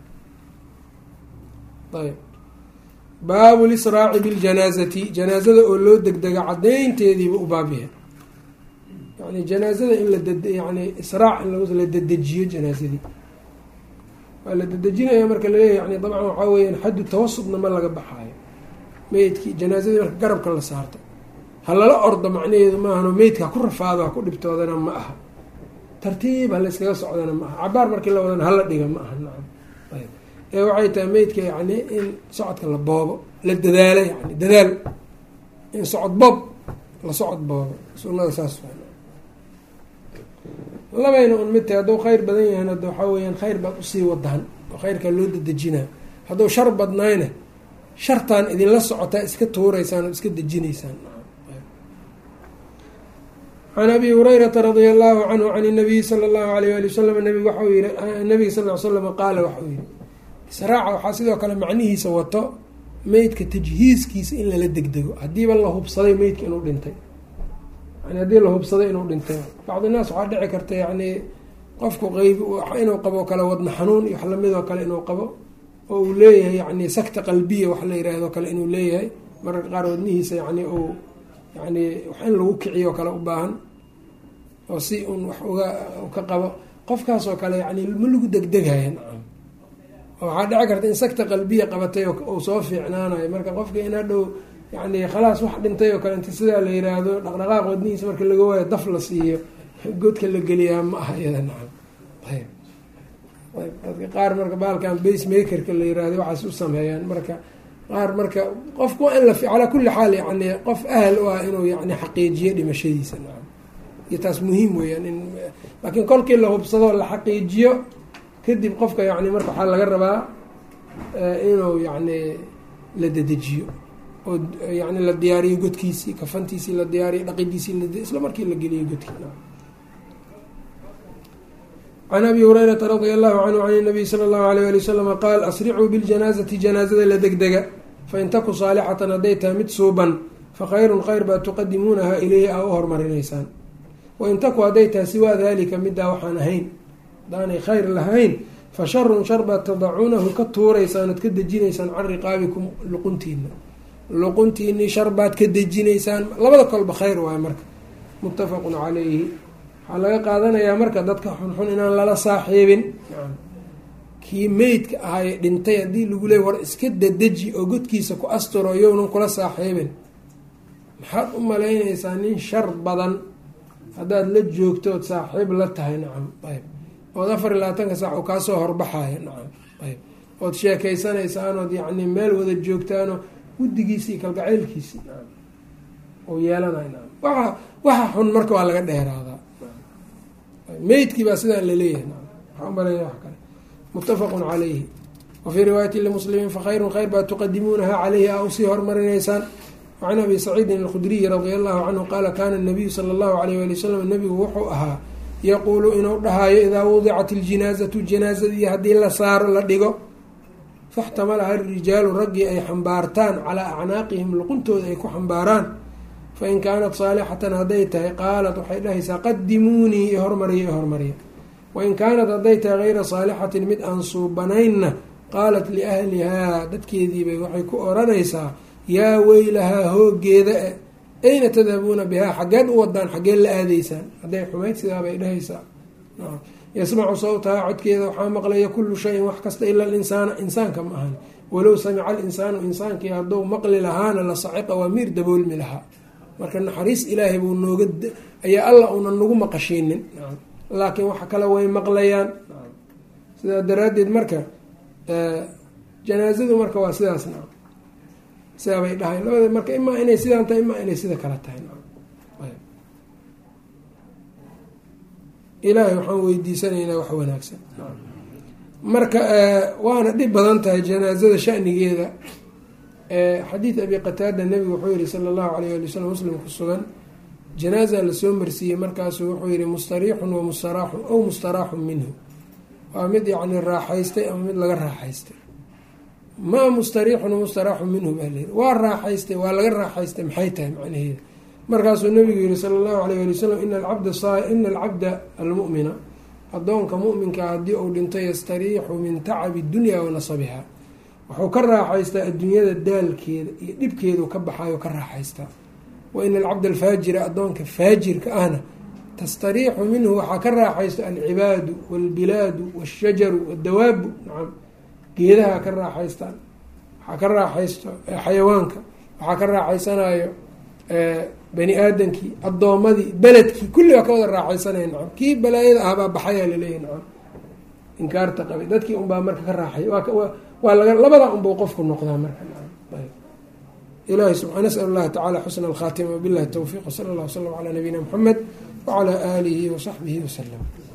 ayb baabu lisraaci biljanaazati janaazada oo loo degdega cadaynteediiba u baabyahay, yani janaazada in yani israac in la dedejiyo janaazadii waa la dedejinaya marka laleeyahy yani dabcan waxaa weyaan xaddu tawasudna ma laga baxaayo, meydkii janaazadii marka garabka la saarto ha lala ordo macnaheedu maahano meydka ku rafaado ha ku dhibtoodana ma aha, tartiib ha layskaga socdana ma aha, cabaar markii la wadana hala dhiga ma aha. nacam ayb ee waxay tahay meydka yani in socodka la boobo la dadaalo, yani dadaal in socod boob la socod boobo sunada saas labayna un mid tahay, hadduu khayr badan yahan hadda waxaa weyaan khayr baad usii wadaan oo khayrkaa loo dedejinaa, hadduu shar badnayna shartaan idinla socotaa iska tuureysaan oo iska dejinaysaan. can abi hurayrata radia allahu canhu can nabiyi sala allahu alayh ali wasalam nabigu waxau yihi nabiga sal l slam qaala waxau yihi israaca waxaa sidoo kale macnihiisa wato meydka tajhiiskiisa in lala degdego haddiiba la hubsaday meydka inuu dhintay, yani haddii la hubsaday inuu dhintay. bacdi naas waxaa dhici karta yani qofku qeyb inuu qabo kale wadna xanuun iyo wax lamidoo kale inuu qabo, oo uu leeyahay yani sakta qalbiya wax la yiraahdo kale inuu leeyahay, mararka qaar wadnihiisa yani uu yani wax in lagu kiciyo kale u baahan, oo si un wax ka qabo, qofkaasoo kale yani ma lagu degdegaya. nacam oo waxaa dhici karta in sakta qalbiya qabatay uu soo fiicnaanayo, marka qofka in hadhow yani khalaas wax dhintay oo kale inta sidaa la yiraahdo dhaqdhaqaaq wadnihiisa marka laga waayo daf la siiyo godka la geliyaa ma aha iyada. nacam ayb dadka qaar marka baalkan base makerka la yirahdo waxaas u sameeyaan, marka qaar marka qofku waa in la calaa kulli xaal yani qof ahal u ah inuu yani xaqiijiyo dhimashadiisa. nacam iyo taas muhiim weyaan in laakiin kolkii la hubsado la xaqiijiyo kadib qofka yani marka waxaa laga rabaa inuu yani la dedejiyo oo yani la diyaariyo godkiisii, kafantiisii la diyaariyo, dhaqidiisii isla markii la geliyo godkii. can abi hurayrata radia allahu canhu can nabiy sala allahu alayh ali wasalama qaal asricuu biljanaazati janaazada la degdega, fain taku saalixatan hadday tahay mid suuban fakhayrun khayr baa tuqadimuunaha ileyhi aa u hormarinaysaan, wain taku hadday tahay siwaa dalika middaa waxaan ahayn haddaanay khayr lahayn fa sharun shar baad tadacuunahu ka tuuraysaan ood ka dejinaysaan can riqaabikum luquntiinii shar baad ka dejinaysaan. labada kolba khayr waayo marka. muttafaqun calayhi. waxaa laga qaadanayaa marka dadka xunxun inaan lala saaxiibin. kii meydka ahaye dhintay haddii lagu leey war iska dadeji oo godkiisa ku asturo iyounan kula saaxiibin, maxaad u malaynaysaa nin shar badan haddaad la joogtood saaxiib la tahay. nacam ayb ood 24 saac oo kaasoo horbaxaya. nacam ayb ood sheekaysanaysaanood yacni meel wada joogtaanoo guddigiisii kalgaceylkiisii nacam oo yeelanay. nacam waxa xun marka waa laga dheeraadaa. meydkii baa sidaan laleeyahay. nacam waxaa u maleeya wax kale. muttafaqun calayhi. wafii riwaayati limuslimiin fakhayrun khayr baa tuqadimuunaha calayhi a usii hormarinaysaan. wacan abi saciidin alkhudriyi radia allahu canhu qaala kaana nabiyu sala allahu alayh wali wasalam nabigu wuxuu ahaa yaquulu inuu dhahaayo idaa wudicat iljinaazatu janaazadii haddii la saaro la dhigo faxtamalaha arijaalu raggii ay xambaartaan calaa acnaaqihim luquntooda ay ku xambaaraan fain kaanat saalixatan hadday tahay qaalat waxay dhahaysaa qadimuunii ihormariya ihormariya. wain kaanat hadday tahay hayra saalixatin mid aan suubanaynna qaalat liahlihaa dadkeediibay waxay ku oranaysaa yaa weylahaa hoogeeda ayna tadhabuuna bihaa xaggeed u wadaan xaggeen la aadaysaan. hadday xumayd sidaabay dhahaysaa. yasmacu sawtahaa codkeeda waxaa maqlaya kullu shayin wax kasta ila alinsaana insaanka ma ahan. walow samica alinsaanu insaankii hadduu maqli lahaana la saciqa waa miir daboolmi lahaa. marka naxariis ilaahay buu nooga ayaa alla una nagu maqashiinin. laakiin waxa kale way maqlayaan. sidaa daraaddeed marka janaazadu marka waa sidaas. sidaabay dhahay labada marka imaa inay sidaan tahay imaa inay sida kala tahay. ilaahay waxaan weydiisanaynaa wax wanaagsan. marka waana dhib badan tahay janaazada shanigeeda. xadiid abi qataada nabigu wuxuu yihi sala allahu alayh ali wasalam muslim ku sugan janaaza lasoo marsiiyey markaasuu wuxuu yihi mustariixun wa mustaraaxun aw mustaraaxun minhu. waa mid yacni raaxaystay ama mid laga raaxaystay. maa mustariixun mustaraaxun minhu baa layiri waa raaxaystay waa laga raaxaystay maxay tahay macnaheeda. markaasuu nabigu yihi sala allahu alayh ali wasalam ina alcabda almu'mina addoonka mu'minkaa haddii uu dhinto yastariixu min tacabi dunya wa nasabiha wuxuu ka raaxaystaa adduunyada daalkeeda iyo dhibkeedu ka baxayo ka raaxaystaa. wa ina alcabda alfaajira addoonka faajirka ahna tastariixu minhu waxaa ka raaxaysto alcibaadu waalbilaadu waashajaru waddawaabu. nacam geedaha ka raaxaystaan waxaa ka raaxaysto xayawaanka waxaa ka raaxaysanayo bani aadamkii addoomadii beledkii kulli waa ka wada raaxaysanaya. nacam kii balaayada ahbaa baxayaa laleeyahy. nacam inkaarta qabay dadkii unbaa marka ka raaxay waa labada unbuu qofku noqdaa marka. ilahi nasأl اllaha tacala xusna اlkhaatima wbilahi towfiq wsala اllah wslm calى nabiyina mxamed wclى alihi wasaxbihi wslm.